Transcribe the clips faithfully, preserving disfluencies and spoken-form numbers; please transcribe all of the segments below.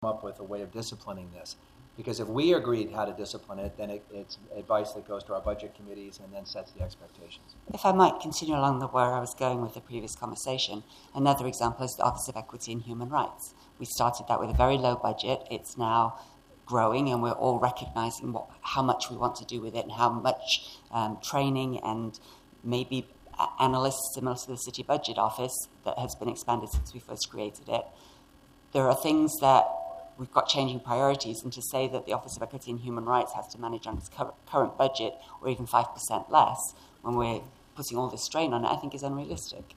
up with a way of disciplining this. Because if we agreed how to discipline it, then it, it's advice that goes to our budget committees and then sets the expectations. If I might continue along the where I was going with the previous conversation, another example is the Office of Equity and Human Rights. We started that with a very low budget. It's now growing, and we're all recognising what, how much we want to do with it and how much um, training and maybe analysts similar to the City Budget Office that has been expanded since we first created it. There are things that we've got changing priorities, and to say that the Office of Equity and Human Rights has to manage on its cur- current budget or even five percent less when we're putting all this strain on it, I think is unrealistic.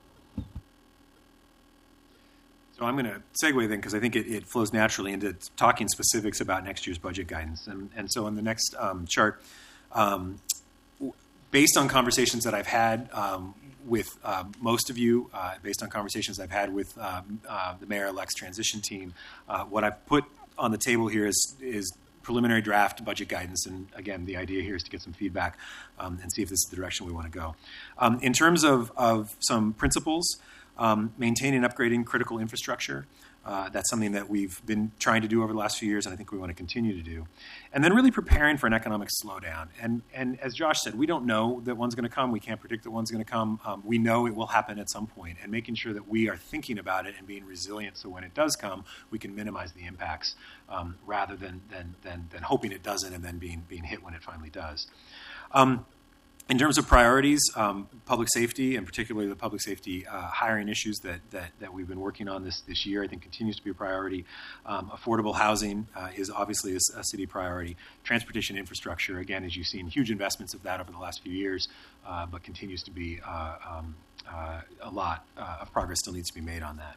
So I'm going to segue then, because I think it, it flows naturally into talking specifics about next year's budget guidance. And, and so on the next um, chart, um, based on conversations that I've had um, with uh, most of you, uh, based on conversations I've had with um, uh, the mayor-elect's transition team, uh, what I've put on the table here is, is preliminary draft budget guidance. And again, the idea here is to get some feedback um, and see if this is the direction we want to go. Um, in terms of, of some principles, um, maintaining and upgrading critical infrastructure. Uh, that's something that we've been trying to do over the last few years, and I think we want to continue to do. And then really preparing for an economic slowdown. And, and as Josh said, we don't know that one's going to come. We can't predict that one's going to come. Um, we know it will happen at some point, and making sure that we are thinking about it and being resilient so when it does come, we can minimize the impacts um, rather than, than, than, than hoping it doesn't and then being, being hit when it finally does. Um, In terms of priorities, um, public safety, and particularly the public safety uh, hiring issues that, that that we've been working on this this year, I think continues to be a priority. Um, affordable housing uh, is obviously a, a city priority. Transportation infrastructure, again, as you've seen, huge investments of that over the last few years, uh, but continues to be uh, um, uh, a lot uh, of progress still needs to be made on that.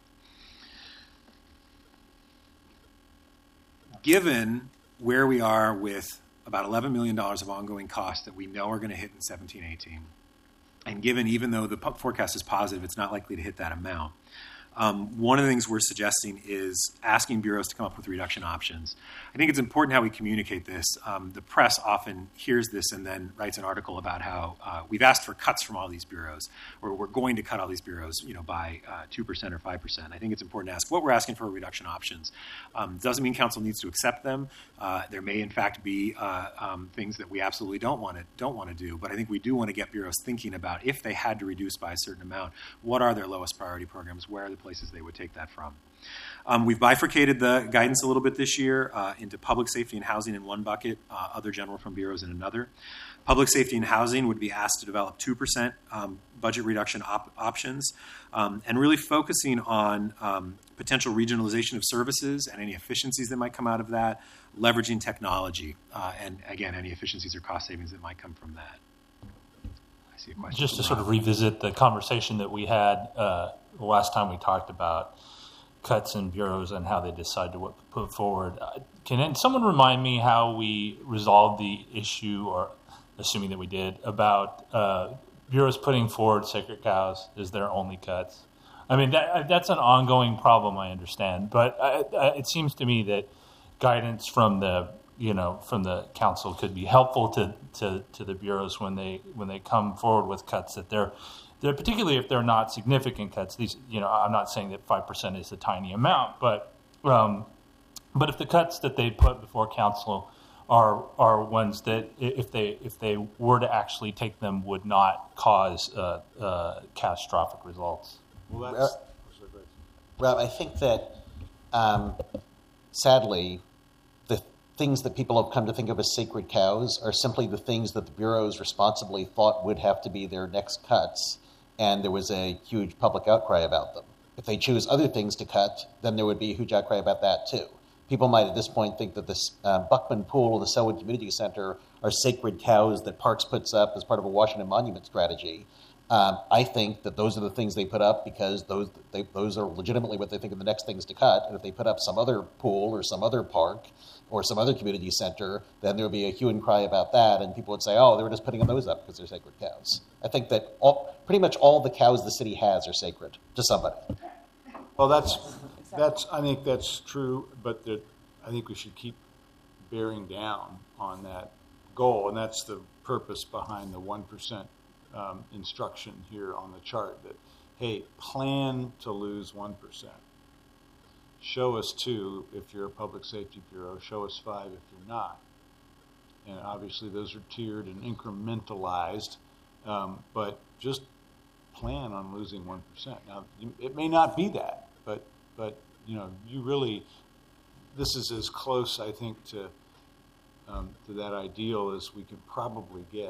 Given where we are with about eleven million dollars of ongoing costs that we know are going to hit in seventeen eighteen. And given, even though the forecast is positive, it's not likely to hit that amount. Um, one of the things we're suggesting is asking bureaus to come up with reduction options. I think it's important how we communicate this. Um, the press often hears this and then writes an article about how uh, we've asked for cuts from all these bureaus, or we're going to cut all these bureaus, you know, by uh, two percent or five percent. I think it's important to ask what we're asking for reduction options. Um, doesn't mean council needs to accept them. Uh, there may, in fact, be uh, um, things that we absolutely don't want to don't want to do. But I think we do want to get bureaus thinking about, if they had to reduce by a certain amount, what are their lowest priority programs? Where are the places they would take that from? Um, we've bifurcated the guidance a little bit this year uh, into public safety and housing in one bucket, uh, other general fund bureaus in another. Public safety and housing would be asked to develop two percent um, budget reduction op- options um, and really focusing on um, potential regionalization of services and any efficiencies that might come out of that, leveraging technology, uh, and again, any efficiencies or cost savings that might come from that. I see a question. Just to sort of revisit the conversation that we had uh, the last time we talked about cuts in bureaus and how they decide to what to put forward. Can someone remind me how we resolved the issue, or assuming that we did, about uh, bureaus putting forward sacred cows as their only cuts? I mean, that, that's an ongoing problem, I understand, but I, I, it seems to me that guidance from the you know from the council could be helpful to, to, to the bureaus when they when they come forward with cuts that they're They're, particularly if they're not significant cuts. These, you know, I'm not saying that five percent is a tiny amount, but um, but if the cuts that they put before council are are ones that, if they if they were to actually take them, would not cause uh, uh, catastrophic results. Well, that's, well, I think that um, sadly, the things that people have come to think of as sacred cows are simply the things that the bureaus responsibly thought would have to be their next cuts, and there was a huge public outcry about them. If they choose other things to cut, then there would be a huge outcry about that too. People might at this point think that this uh, Buckman Pool or the Selwood Community Center are sacred cows that Parks puts up as part of a Washington Monument strategy. Um, I think that those are the things they put up because those they, those are legitimately what they think are the next things to cut. And if they put up some other pool or some other park or some other community center, then there would be a hue and cry about that, and people would say, oh, they were just putting those up because they're sacred cows. I think that all, pretty much all the cows the city has are sacred to somebody. Well, that's, that's I think that's true, but that I think we should keep bearing down on that goal, and that's the purpose behind the one percent um, instruction here on the chart, that, hey, plan to lose one percent. show us two if you're a public safety bureau, show us five if you're not. And obviously those are tiered and incrementalized, um, but just plan on losing one percent. Now, you, it may not be that, but, but you know, you really, this is as close, I think, to um, to that ideal as we could probably get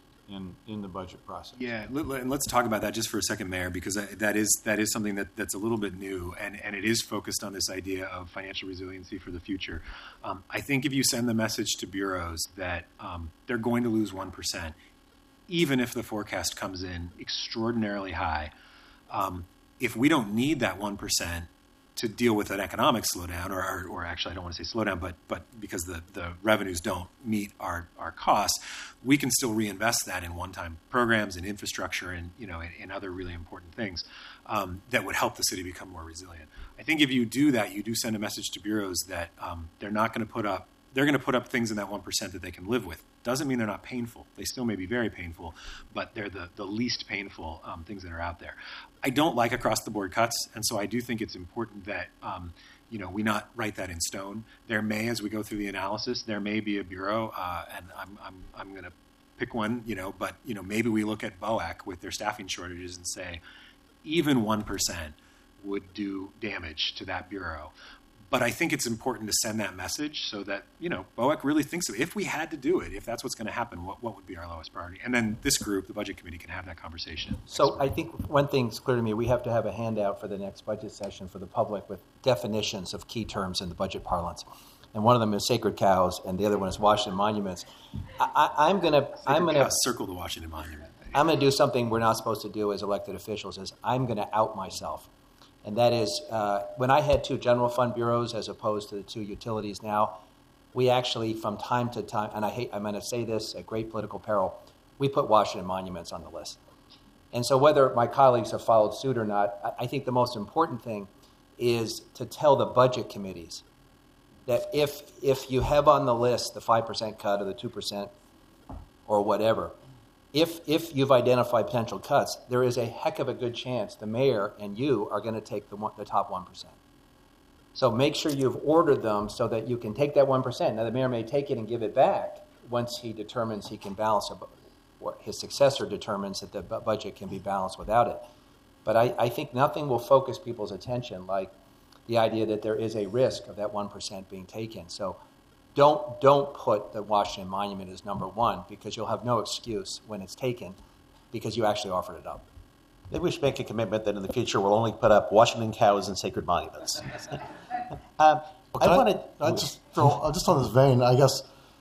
in in the budget process. Yeah, and let's talk about that just for a second, Mayor, because that is that is something that, that's a little bit new, and, and it is focused on this idea of financial resiliency for the future. Um, I think if you send the message to bureaus that um, they're going to lose one percent, even if the forecast comes in extraordinarily high, um, if we don't need that one percent to deal with an economic slowdown, or, or, or actually I don't want to say slowdown, but but because the, the revenues don't meet our, our costs, we can still reinvest that in one-time programs and infrastructure and you know and, and other really important things um, that would help the city become more resilient. I think if you do that, you do send a message to bureaus that um, they're not going to put up they're going to put up things in that one percent that they can live with. Doesn't mean they're not painful. They still may be very painful, but they're the, the least painful um, things that are out there. I don't like across-the-board cuts, and so I do think it's important that um, you know we not write that in stone. There may, as we go through the analysis, there may be a bureau, uh, and I'm, I'm, I'm going to pick one, you know, but you know maybe we look at B O A C with their staffing shortages and say even one percent would do damage to that bureau. But I think it's important to send that message so that, you know, B O A C really thinks of, if we had to do it, if that's what's going to happen, what, what would be our lowest priority? And then this group, the Budget Committee, can have that conversation. So I think one thing's clear to me. We have to have a handout for the next budget session for the public with definitions of key terms in the budget parlance. And one of them is sacred cows, and the other one is Washington monuments. I, I, I'm going to I'm going to circle the Washington Monument. I'm going to do something we're not supposed to do as elected officials. Is I'm going to out myself. And that is, uh, when I had two general fund bureaus as opposed to the two utilities now, we actually, from time to time, and I hate, I'm going to say this at great political peril, we put Washington monuments on the list. And so whether my colleagues have followed suit or not, I, I think the most important thing is to tell the budget committees that if if you have on the list the five percent cut or the two percent or whatever, If if you've identified potential cuts, there is a heck of a good chance the mayor and you are going to take the one, the top one percent. So make sure you've ordered them so that you can take that one percent. Now, the mayor may take it and give it back once he determines he can balance it, or his successor determines that the budget can be balanced without it. But I, I think nothing will focus people's attention like the idea that there is a risk of that one percent being taken. So Don't don't put the Washington Monument as number one, because you'll have no excuse when it's taken because you actually offered it up. Maybe we should make a commitment that in the future we'll only put up Washington cows and sacred monuments. um, well, I I wanted. I just throw, just on this vein, I guess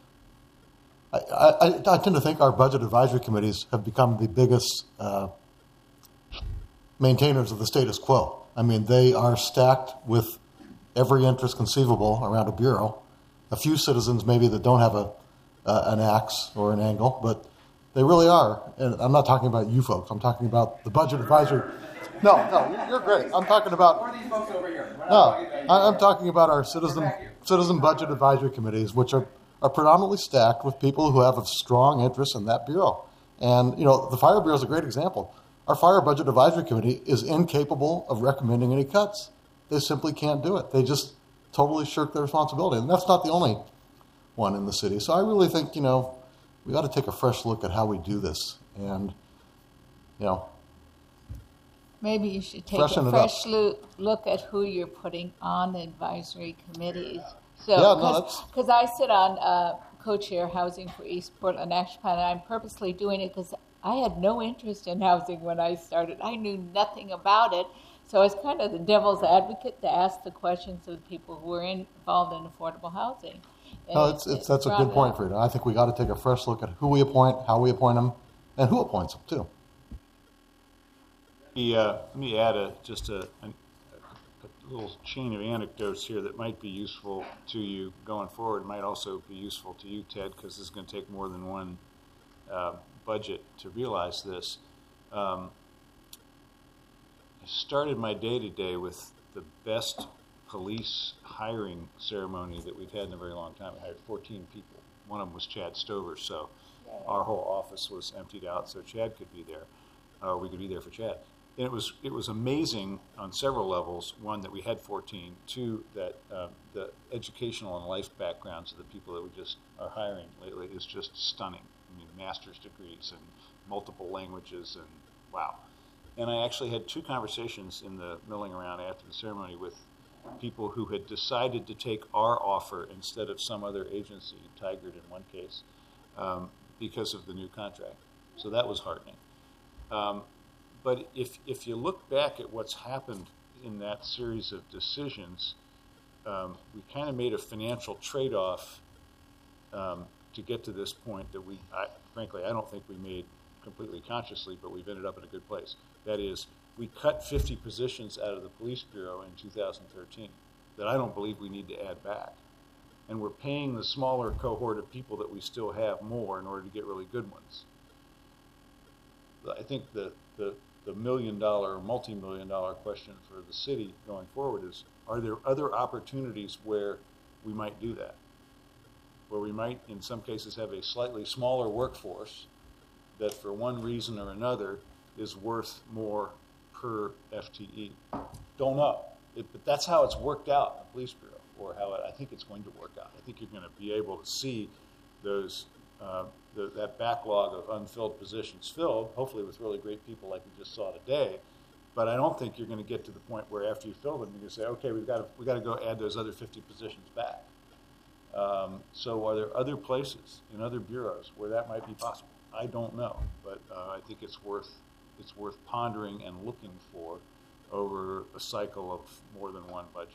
I, I, I tend to think our budget advisory committees have become the biggest uh, maintainers of the status quo. I mean, they are stacked with every interest conceivable around a bureau. A few citizens maybe that don't have a uh, an axe or an angle, but they really are. And I'm not talking about you folks. I'm talking about the budget advisory. No, no, you're great. I'm talking about. Who are these folks over here? We're not No, talking about you. I'm talking about our citizen citizen budget advisory committees, which are, are predominantly stacked with people who have a strong interest in that bureau. And you know, the fire bureau is a great example. Our fire budget advisory committee is incapable of recommending any cuts. They simply can't do it. They just totally shirk their responsibility. And that's not the only one in the city. So I really think, you know, we ought to take a fresh look at how we do this. And, you know, maybe you should take freshen a it fresh up. loo- look at who you're putting on the advisory committees. So, Yeah, no, that's- because I sit on uh, co-chair Housing for East Portland Action Plan, and I'm purposely doing it because I had no interest in housing when I started. I knew nothing about it. So I was kind of the devil's advocate to ask the questions of the people who were involved in affordable housing. And no, it's, it's, that's a good point, Frida. I think we got to take a fresh look at who we appoint, how we appoint them, and who appoints them, too. The, uh, let me add a, just a, a, a little chain of anecdotes here that might be useful to you going forward. It might also be useful to you, Ted, because this is going to take more than one uh, budget to realize this. Um, I started my day-to-day with the best police hiring ceremony that we've had in a very long time. I hired fourteen people. One of them was Chad Stover, so our whole office was emptied out so Chad could be there, or we could be there for Chad. and it was it was amazing on several levels. One, that we had fourteen. Two, that uh, the educational and life backgrounds of the people that we just are hiring lately is just stunning. I mean, master's degrees and multiple languages, and wow. And I actually had two conversations in the milling around after the ceremony with people who had decided to take our offer instead of some other agency, Tigard in one case, um, because of the new contract. So that was heartening. Um, but if if you look back at what's happened in that series of decisions, um, we kind of made a financial trade-off um, to get to this point that we, I, frankly, I don't think we made completely consciously, but we've ended up in a good place. That is, we cut fifty positions out of the police bureau in two thousand thirteen that I don't believe we need to add back. And we're paying the smaller cohort of people that we still have more in order to get really good ones. I think the, the, the million dollar or multi-million dollar question for the city going forward is, are there other opportunities where we might do that? Where we might, in some cases, have a slightly smaller workforce that for one reason or another is worth more per F T E. Don't know. It, but that's how it's worked out in the police bureau, or how it, I think it's going to work out. I think you're going to be able to see those uh, the, that backlog of unfilled positions filled, hopefully with really great people like we just saw today. But I don't think you're going to get to the point where after you fill them, you're going to say, okay, we've got to we got to go add those other fifty positions back. Um, so are there other places in other bureaus where that might be possible? I don't know, but uh, I think it's worth it's worth pondering and looking for over a cycle of more than one budget.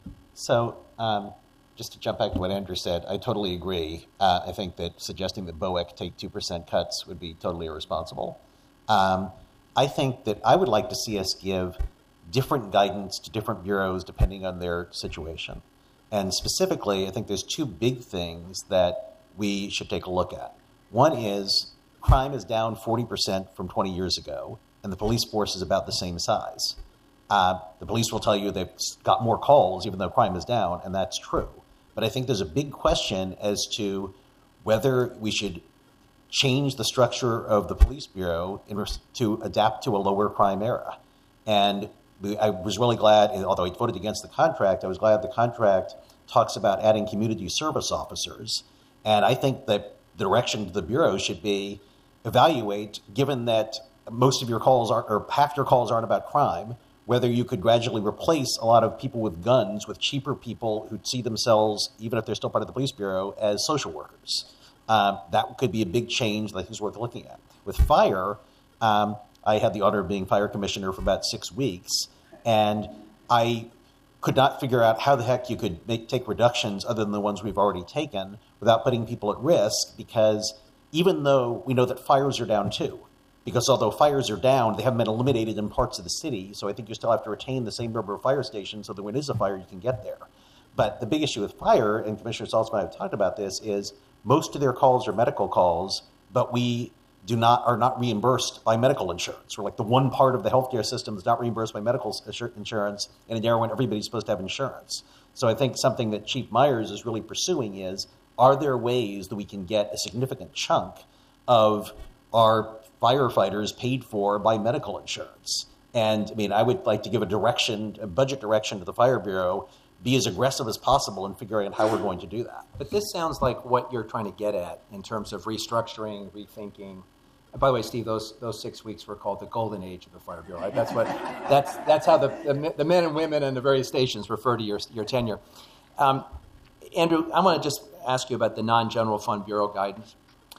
So um, just to jump back to what Andrew said, I totally agree. Uh, I think that suggesting that B O E C take two percent cuts would be totally irresponsible. Um, I think that I would like to see us give different guidance to different bureaus depending on their situation. And specifically, I think there's two big things that we should take a look at. One is crime is down forty percent from twenty years ago, and the police force is about the same size. Uh, the police will tell you they've got more calls, even though crime is down, and that's true. But I think there's a big question as to whether we should change the structure of the police bureau in res- to adapt to a lower crime era. And we, I was really glad, although I voted against the contract, I was glad the contract talks about adding community service officers. And I think that the direction of the bureau should be evaluate, given that most of your calls are, or half your calls aren't about crime, whether you could gradually replace a lot of people with guns with cheaper people who see themselves, even if they're still part of the police bureau, as social workers. Um, that could be a big change that I think is worth looking at. With fire, um, I had the honor of being fire commissioner for about six weeks, and I could not figure out how the heck you could make, take reductions other than the ones we've already taken without putting people at risk, because even though we know that fires are down too, because although fires are down, they haven't been eliminated in parts of the city, so I think you still have to retain the same number of fire stations so that when it is a fire, you can get there. But the big issue with fire, and Commissioner Saltzman and I have talked about this, is most of their calls are medical calls, but we do not are not reimbursed by medical insurance. We're like the one part of the healthcare system that's not reimbursed by medical insurance, in an era when everybody's supposed to have insurance. So I think something that Chief Myers is really pursuing is, are there ways that we can get a significant chunk of our firefighters paid for by medical insurance? And I mean, I would like to give a direction, a budget direction to the Fire Bureau, be as aggressive as possible in figuring out how we're going to do that. But this sounds like what you're trying to get at in terms of restructuring, rethinking. And by the way, Steve, those those six weeks were called the golden age of the Fire Bureau. Right? That's what that's that's how the, the the men and women in the various stations refer to your your tenure. Um, Andrew, I want to just ask you about the non-general fund bureau guidance,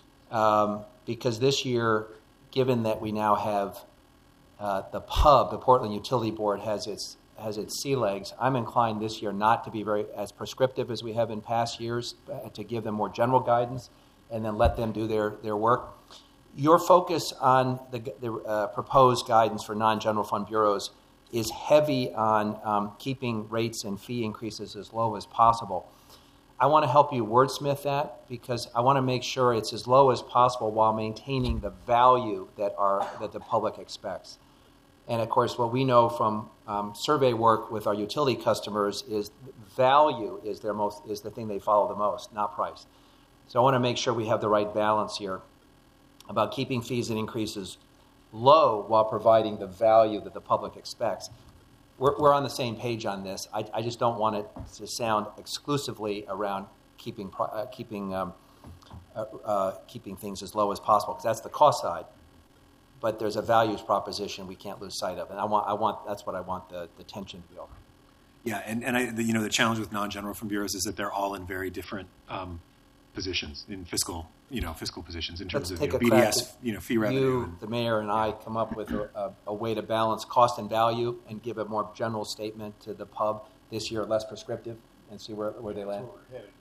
um, because this year, given that we now have uh, the P U B, the Portland Utility Board, has its has its sea legs, I'm inclined this year not to be very as prescriptive as we have in past years, uh, to give them more general guidance and then let them do their, their work. Your focus on the, the uh, proposed guidance for non-general fund bureaus is heavy on um, keeping rates and fee increases as low as possible. I want to help you wordsmith that, because I want to make sure it's as low as possible while maintaining the value that our that the public expects. And of course, what we know from um, survey work with our utility customers is value is their most is the thing they follow the most, not price. So I want to make sure we have the right balance here about keeping fees and increases low while providing the value that the public expects. We're, we're on the same page on this. I, I just don't want it to sound exclusively around keeping uh, keeping um, uh, uh, keeping things as low as possible, because that's the cost side. But there's a values proposition we can't lose sight of, and I want I want that's what I want the, the tension to be over. Yeah, and and I, the, you know the challenge with non-general fund bureaus is that they're all in very different um, positions in fiscal you know fiscal positions in terms Let's of take you know, a B D crack S at you know fee revenue. You, and, the mayor, and I come up with a, a, a way to balance cost and value and give a more general statement to the pub this year, less prescriptive, and see where, where they land.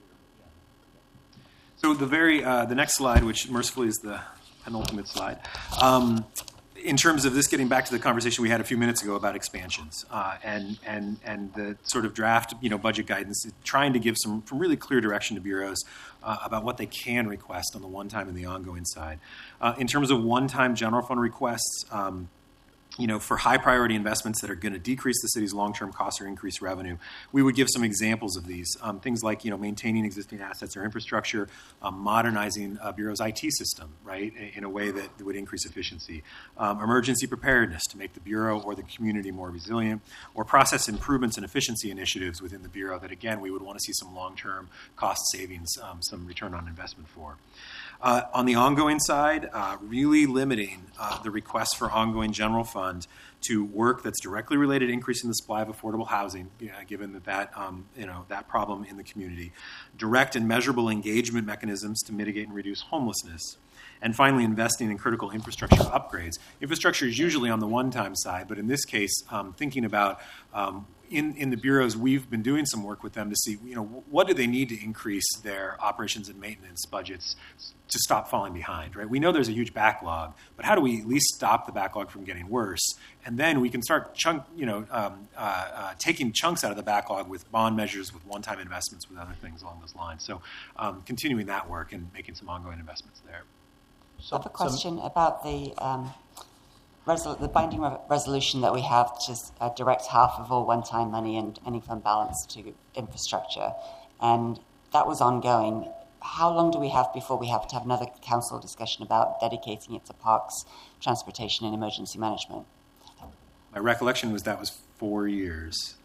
So the very uh, the next slide, which mercifully is the penultimate slide, um, in terms of this, getting back to the conversation we had a few minutes ago about expansions uh, and and and the sort of draft you know budget guidance, trying to give some, some really clear direction to bureaus uh, about what they can request on the one-time and the ongoing side. Uh, in terms of one-time general fund requests. Um, You know, for high priority investments that are going to decrease the city's long-term costs or increase revenue, we would give some examples of these. Um, things like, you know, maintaining existing assets or infrastructure, um, modernizing a bureau's I T system, right, in a way that would increase efficiency. Um, emergency preparedness to make the bureau or the community more resilient, or process improvements and efficiency initiatives within the bureau that, again, we would want to see some long-term cost savings, um, some return on investment for. Uh, on the ongoing side, uh, really limiting uh, the request for ongoing general fund to work that's directly related to increasing the supply of affordable housing, you know, given that that, um, you know, that problem in the community. Direct and measurable engagement mechanisms to mitigate and reduce homelessness. And finally, investing in critical infrastructure upgrades. Infrastructure is usually on the one-time side, but in this case, um, thinking about um, in, in the bureaus, we've been doing some work with them to see, you know, what do they need to increase their operations and maintenance budgets to stop falling behind, right? We know there's a huge backlog, but how do we at least stop the backlog from getting worse? And then we can start chunk, you know, um, uh, uh, taking chunks out of the backlog with bond measures, with one-time investments, with other things along those lines. So um, continuing that work and making some ongoing investments there. I have a question about the um, resol- the binding re- resolution that we have to uh, direct half of all one-time money and any fund balance to infrastructure, and that was ongoing. How long do we have before we have to have another council discussion about dedicating it to parks, transportation, and emergency management? My recollection was that was four years.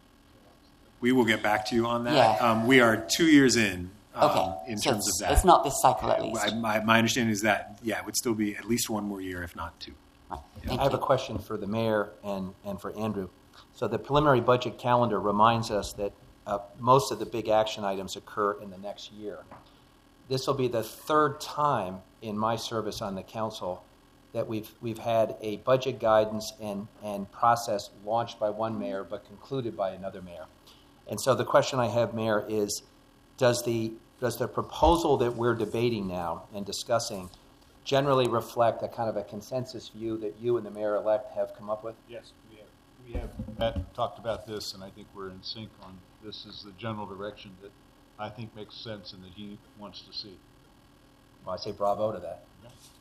We will get back to you on that. Yeah. Um, we are two years in. Um, Okay, in so terms of it's, that. it's not this cycle at least. I, my, my understanding is that, yeah, it would still be at least one more year, if not two. Right. I Thank have you. a question for the mayor and, and for Andrew. So the preliminary budget calendar reminds us that uh, most of the big action items occur in the next year. This will be the third time in my service on the council that we've we've had a budget guidance and, and process launched by one mayor but concluded by another mayor. And so the question I have, Mayor, is does the does the proposal that we're debating now and discussing generally reflect a kind of a consensus view that you and the mayor-elect have come up with? Yes, we have. We have met, talked about this, and I think we're in sync on this is the general direction that I think makes sense and that he wants to see. Well, I say bravo to that.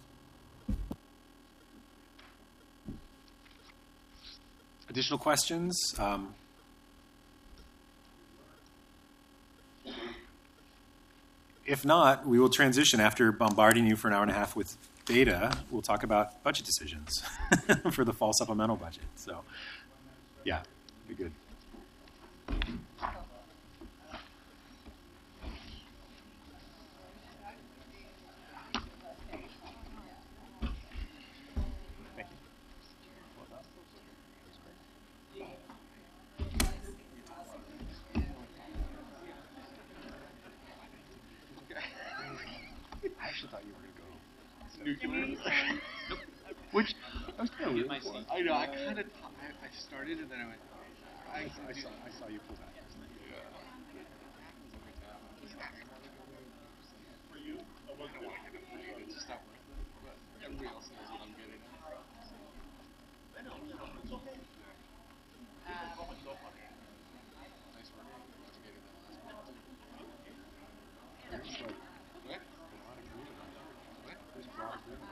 Additional questions? Um, if not, we will transition after bombarding you for an hour and a half with data. We'll talk about budget decisions for the fall supplemental budget. So, yeah, be good. Which I was kind of my seat. I know. I kind of. I, I started and then I went. I, I saw. I saw you pull back. For you, I wasn't walking up for you. It's just not worth it. But everybody else knows what I'm good at. I know. It's okay. Nice work. Just like, what? What? There's broad agreement.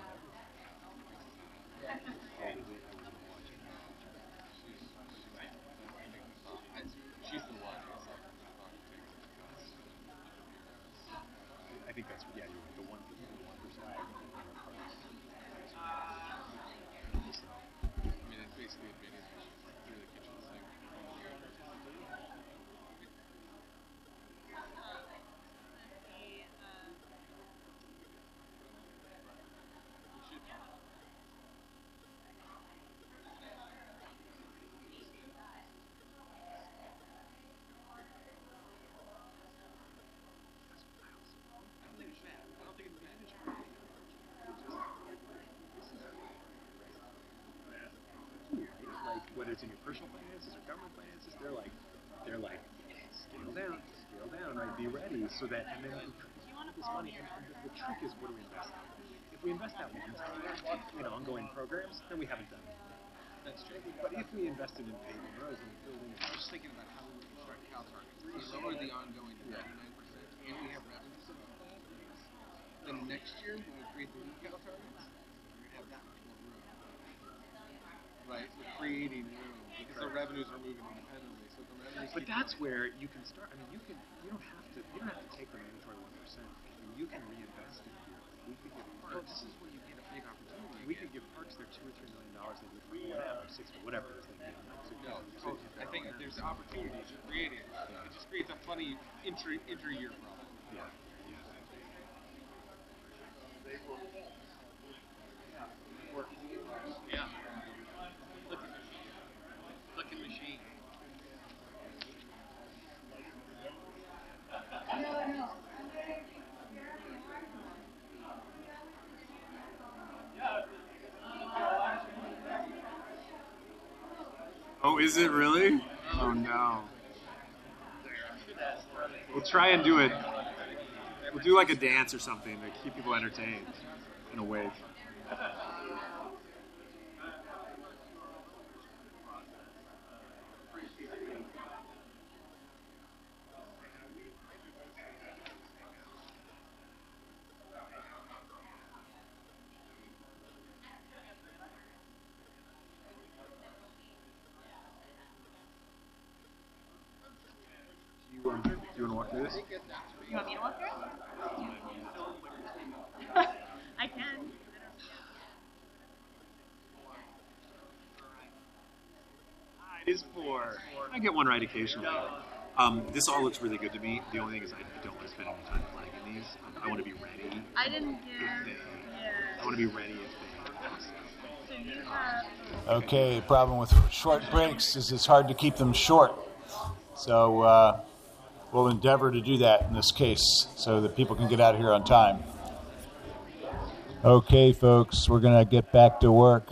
She's the one. I think that's, yeah, you're the one, the one percent. basically a bathing through the kitchen sink. Like whether it's in your personal finances or government finances, they're like, they're like, scale down, scale down, right? Be ready so that, and then you want this money. And the, the trick is, what do we invest in? If we invest that one time in ongoing programs, then we haven't done it. That's true. But if we invested in paving roads and building, I was thinking about how we would start Cal targets. We lower the ongoing to ninety-nine percent, and we have revenues in the plan. Then next year, when we create the new Cal targets, we're going to have that much more room. Right? We're creating room because the revenues are moving independently. So the revenues. but that's where you can start. I mean, you can, you don't have to, you don't have to take the mandatory one percent. I mean, you can reinvest in here. We could give Well, parks. this is where you get a big opportunity. We could give parks their two or three million dollars they need for whatever, six, whatever it is they need. No, so I think that there's opportunities you're creating. It just creates a funny inter inter year problem. Yeah. Yeah. Looking machine. Looking machine. Oh, is it really? Oh no. We'll try and do it. We'll do like a dance or something to keep people entertained in a way. You, um, do you want to walk through this? You want me to walk through? I can. It is four. I get one right occasionally. Um, this all looks really good to me. The only thing is I, I don't want to spend any time flagging these. Um, I want to be ready. I didn't If give. they, Yeah. I want to be ready if they ask. So you have. Okay, the problem with short breaks is it's hard to keep them short. So uh, we'll endeavor to do that in this case so that people can get out of here on time. Okay, folks, we're going to get back to work.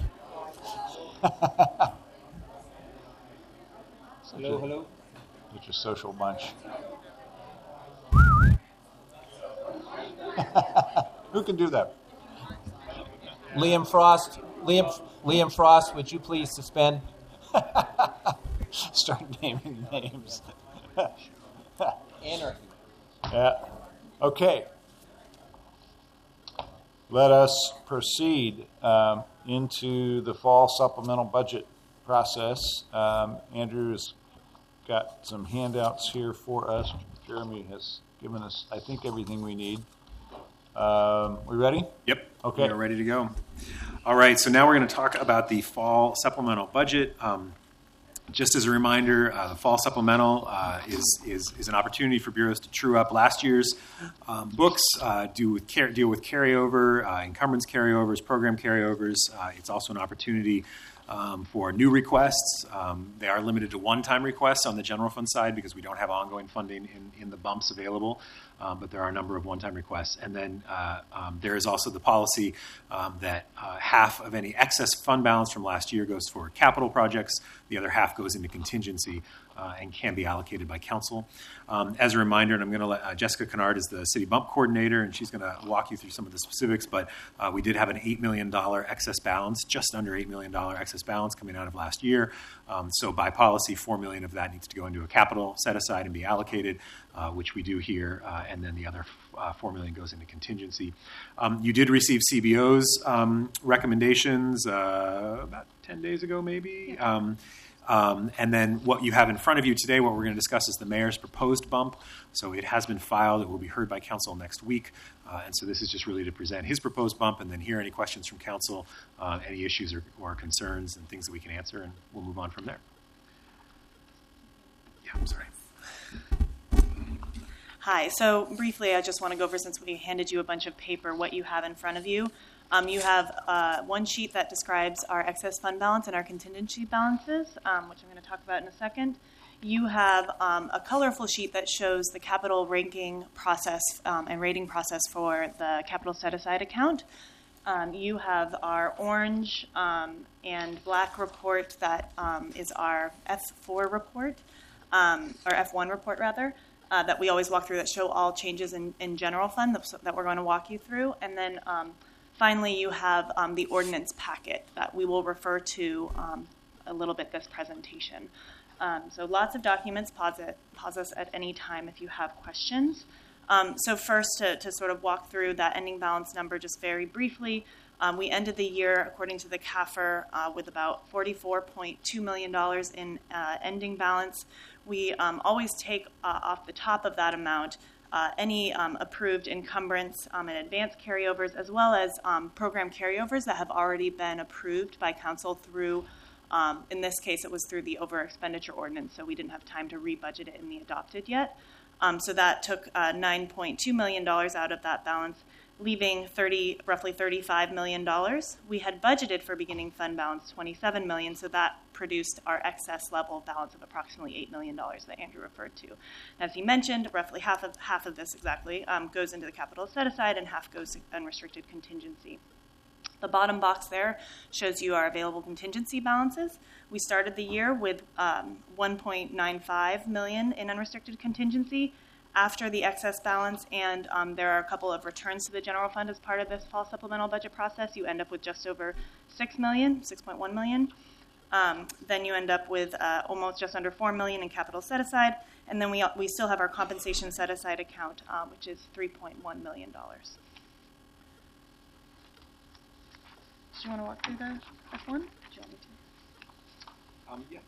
Hello, hello. Such a social bunch. Who can do that? Liam Frost, Liam, Liam Frost, would you please suspend? Start naming names. Anarchy. Yeah. Okay. Let us proceed um, into the fall supplemental budget process. Um, Andrew has got some handouts here for us. Jeremy has given us, I think, everything we need. Um, we ready? Yep. Okay. We are ready to go. All right. So now we're going to talk about the fall supplemental budget. Um, just as a reminder, uh, the fall supplemental uh, is, is is an opportunity for bureaus to true up last year's um, books, uh, do with car- deal with carryover, uh, encumbrance carryovers, program carryovers. Uh, it's also an opportunity um, for new requests. Um, they are limited to one-time requests on the general fund side because we don't have ongoing funding in, in the bumps available. Um, but there are a number of one-time requests. And then uh, um, there is also the policy um, that uh, half of any excess fund balance from last year goes for capital projects. The other half goes into contingency uh, and can be allocated by council. Um, as a reminder, and I'm going to let uh, Jessica Kennard is the city bump coordinator, and she's going to walk you through some of the specifics. But uh, we did have an eight million dollars excess balance, just under eight million dollars excess balance coming out of last year. Um, so by policy, four million dollars of that needs to go into a capital set aside and be allocated, uh, which we do here, uh, and then the other uh, four million dollars goes into contingency. Um, you did receive C B O's um, recommendations uh, about ten days ago, maybe. Um, Um, and then what you have in front of you today, what we're going to discuss is the mayor's proposed bump. So it has been filed. It will be heard by council next week. Uh, and so this is just really to present his proposed bump and then hear any questions from council, uh, any issues or, or concerns and things that we can answer, and we'll move on from there. Yeah, I'm sorry. Hi. So briefly, I just want to go over, since we handed you a bunch of paper, what you have in front of you. Um, you have uh, one sheet that describes our excess fund balance and our contingency balances, um, which I'm going to talk about in a second. You have um, a colorful sheet that shows the capital ranking process um, and rating process for the capital set-aside account. Um, you have our orange um, and black report that um, is our F four report, um, or F one report, rather. Uh, that we always walk through, that show all changes in, in general fund that, that we're going to walk you through. And then um, finally, you have um, the ordinance packet that we will refer to um, a little bit this presentation. Um, so lots of documents. Pause, it, pause us at any time if you have questions. Um, so first, to, to sort of walk through that ending balance number just very briefly, um, we ended the year, according to the C A F R, uh, with about forty-four point two million dollars in uh, ending balance. We um, always take uh, off the top of that amount uh, any um, approved encumbrance um, and advance carryovers, as well as um, program carryovers that have already been approved by council through, um, in this case, it was through the over expenditure ordinance, so we didn't have time to rebudget it in the adopted yet. Um, so that took uh, nine point two million dollars out of that balance, leaving thirty, roughly thirty-five million dollars. We had budgeted for beginning fund balance twenty-seven million dollars, so that produced our excess level balance of approximately eight million dollars that Andrew referred to. As he mentioned, roughly half of half of this exactly um, goes into the capital set-aside and half goes to unrestricted contingency. The bottom box there shows you our available contingency balances. We started the year with um, one point nine five million dollars in unrestricted contingency. After the excess balance, and um, there are a couple of returns to the general fund as part of this fall supplemental budget process, you end up with just over six million dollars, six point one million dollars. Um, then you end up with uh, almost just under four million dollars in capital set-aside, and then we we still have our compensation set-aside account, uh, which is three point one million dollars. Do you want to walk through the F one? Do you want me to? Um, yeah.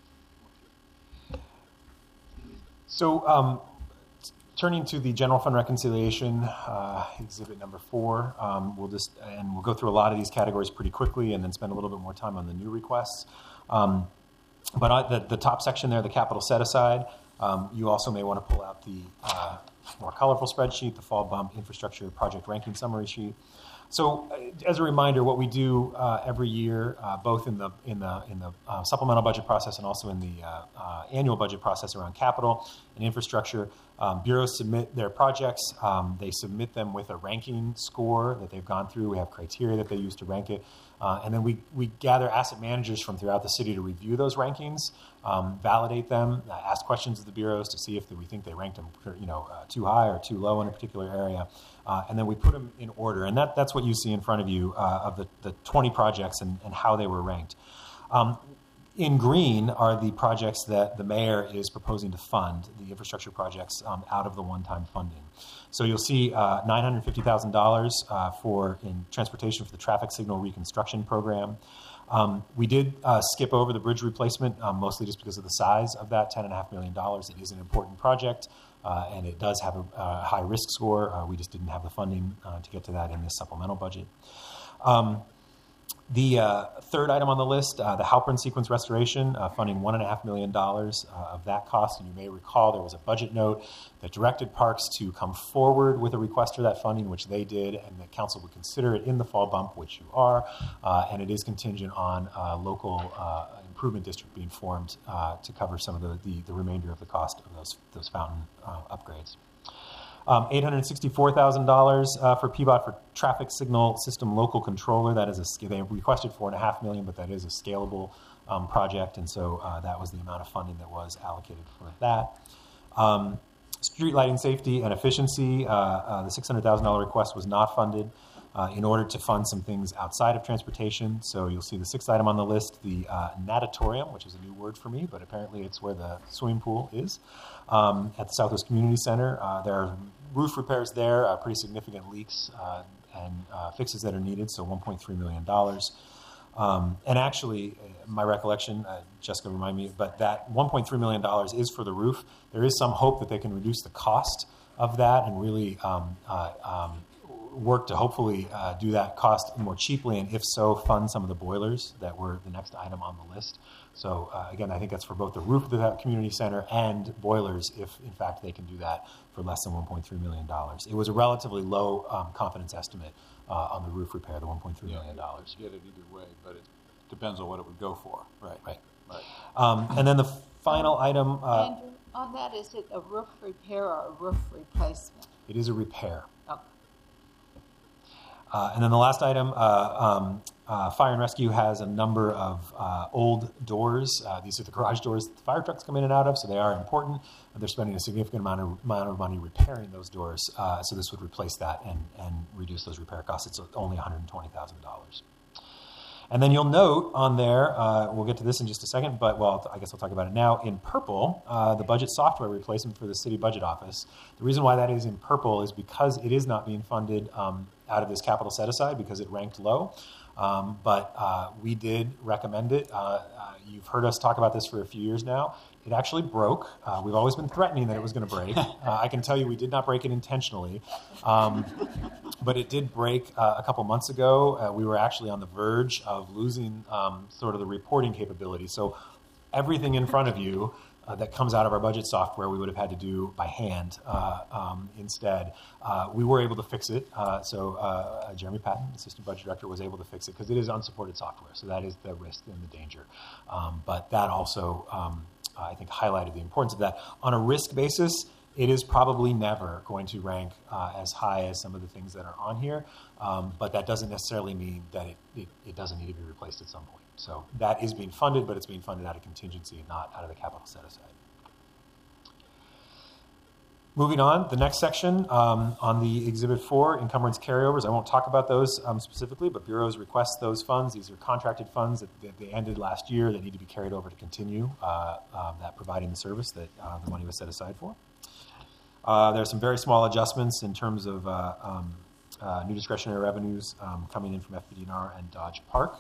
So, um, turning to the general fund reconciliation, uh, exhibit number four, um, we'll just and we'll go through a lot of these categories pretty quickly, and then spend a little bit more time on the new requests. Um, but I, the, the top section there, the capital set aside, um, you also may want to pull out the uh, more colorful spreadsheet, the fall bump infrastructure project ranking summary sheet. So, uh, as a reminder, what we do uh, every year, uh, both in the in the in the uh, supplemental budget process and also in the uh, uh, annual budget process around capital and infrastructure, um, bureaus submit their projects. Um, they submit them with a ranking score that they've gone through. We have criteria that they use to rank it, uh, and then we we gather asset managers from throughout the city to review those rankings, um, validate them, uh, ask questions of the bureaus to see if we think they ranked them, you know, uh, too high or too low in a particular area. Uh, and then we put them in order. And that, that's what you see in front of you uh, of the, the twenty projects and, and how they were ranked. Um, in green are the projects that the mayor is proposing to fund, the infrastructure projects, um, out of the one-time funding. So you'll see uh, nine hundred fifty thousand dollars uh, for in transportation for the traffic signal reconstruction program. Um, we did uh, skip over the bridge replacement, um, mostly just because of the size of that, ten point five million dollars. It is an important project. Uh, and it does have a, a high risk score. Uh, we just didn't have the funding uh, to get to that in this supplemental budget. Um, the uh, third item on the list, uh, the Halpern sequence restoration, uh, funding one point five million dollars uh, of that cost. And you may recall there was a budget note that directed Parks to come forward with a request for that funding, which they did, and the council would consider it in the fall bump, which you are. Uh, and it is contingent on uh, local uh, improvement district being formed uh, to cover some of the, the, the remainder of the cost of those, those fountain uh, upgrades. Um, eight hundred sixty-four thousand dollars uh, for P B O T for traffic signal system local controller. That is a, they requested four and a half million, but that is a scalable um, project, and so uh, that was the amount of funding that was allocated for that. Um, street lighting safety and efficiency, uh, uh, the six hundred thousand dollars request was not funded uh, in order to fund some things outside of transportation. So you'll see the sixth item on the list, the uh, natatorium, which is a new word for me, but apparently it's where the swimming pool is, um, at the Southwest Community Center. Uh, there are roof repairs there, uh, pretty significant leaks uh, and uh, fixes that are needed, so one point three million dollars. Um, and actually, my recollection, uh, Jessica remind me, but that one point three million dollars is for the roof. There is some hope that they can reduce the cost of that and really um, uh, um, work to hopefully uh, do that cost more cheaply, and if so, fund some of the boilers that were the next item on the list. So uh, again, I think that's for both the roof of the community center and boilers, if in fact they can do that for less than one point three million dollars. It was a relatively low um, confidence estimate uh, on the roof repair, the one point three million dollars. You get it either way, but it depends on what it would go for. Right. Right. Right. Um, and then the final item. Uh, Andrew, on that, is it a roof repair or a roof replacement? it is a repair. Oh. Uh, and then the last item, uh, um, uh, Fire and Rescue has a number of uh, old doors. Uh, these are the garage doors that the fire trucks come in and out of, so they are important. They're spending a significant amount of, amount of money repairing those doors, uh, so this would replace that and, and reduce those repair costs. It's only one hundred twenty thousand dollars. And then you'll note on there, uh, we'll get to this in just a second, but well, I guess I'll talk about it now. In purple, uh, the budget software replacement for the city budget office. The reason why that is in purple is because it is not being funded um, out of this capital set aside because it ranked low. Um, but uh, we did recommend it. Uh, uh, you've heard us talk about this for a few years now. It actually broke. Uh, we've always been threatening that it was going to break. Uh, I can tell you we did not break it intentionally. Um, but it did break uh, a couple months ago. Uh, we were actually on the verge of losing um, sort of the reporting capability. So everything in front of you uh, that comes out of our budget software, we would have had to do by hand uh, um, instead. Uh, we were able to fix it. Uh, so uh, Jeremy Patton, Assistant Budget Director, was able to fix it because it is unsupported software. So that is the risk and the danger. Um, but that also... Um, I think highlighted the importance of that. On a risk basis, it is probably never going to rank uh, as high as some of the things that are on here, um, but that doesn't necessarily mean that it, it, it doesn't need to be replaced at some point. So that is being funded, but it's being funded out of contingency, not out of the capital set aside. Moving on, the next section um, on the Exhibit four, encumbrance carryovers. I won't talk about those um, specifically, but bureaus request those funds. These are contracted funds that, that they ended last year that need to be carried over to continue uh, um, that providing the service that uh, the money was set aside for. Uh, there are some very small adjustments in terms of uh, um, uh, new discretionary revenues um, coming in from F B D N R and Dodge Park.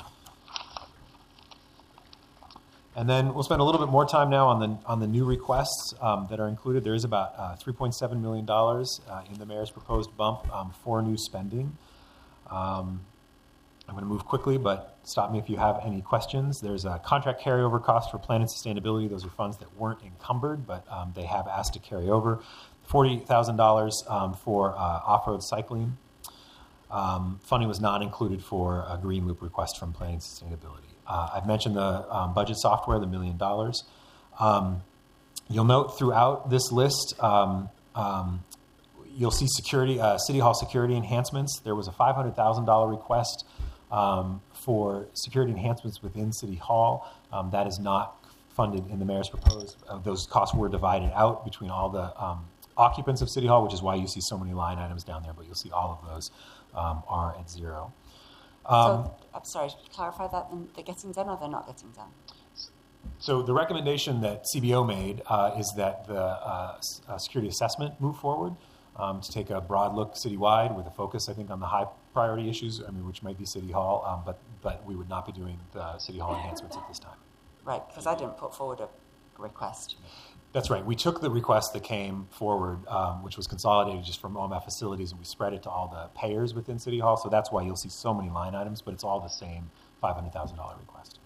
And then we'll spend a little bit more time now on the on the new requests um, that are included. There is about uh, three point seven million dollars uh, in the mayor's proposed bump um, for new spending. Um, I'm going to move quickly, but stop me if you have any questions. There's a contract carryover cost for plan and sustainability. Those are funds that weren't encumbered, but um, they have asked to carry over. forty thousand dollars um, for uh, off-road cycling. Um, funding was not included for a green loop request from planning and sustainability. Uh, I've mentioned the um, budget software, the million dollars. Um, you'll note throughout this list, um, um, you'll see security, uh, City Hall security enhancements. There was a five hundred thousand dollars request um, for security enhancements within City Hall. Um, that is not funded in the mayor's proposed. Uh, those costs were divided out between all the um, occupants of City Hall, which is why you see so many line items down there, but you'll see all of those um, are at zero. Um, so, I'm sorry, to clarify that, they're getting done or they're not getting done? So the recommendation that C B O made uh, is that the uh, uh, security assessment move forward um, to take a broad look citywide with a focus, I think, on the high priority issues, I mean, which might be City Hall, um, but, but we would not be doing the City Hall enhancements at this time. Right, because I didn't put forward a request. That's right. We took the request that came forward, um, which was consolidated just from O M F facilities, and we spread it to all the payers within City Hall. So that's why you'll see so many line items, but it's all the same five hundred thousand dollars request.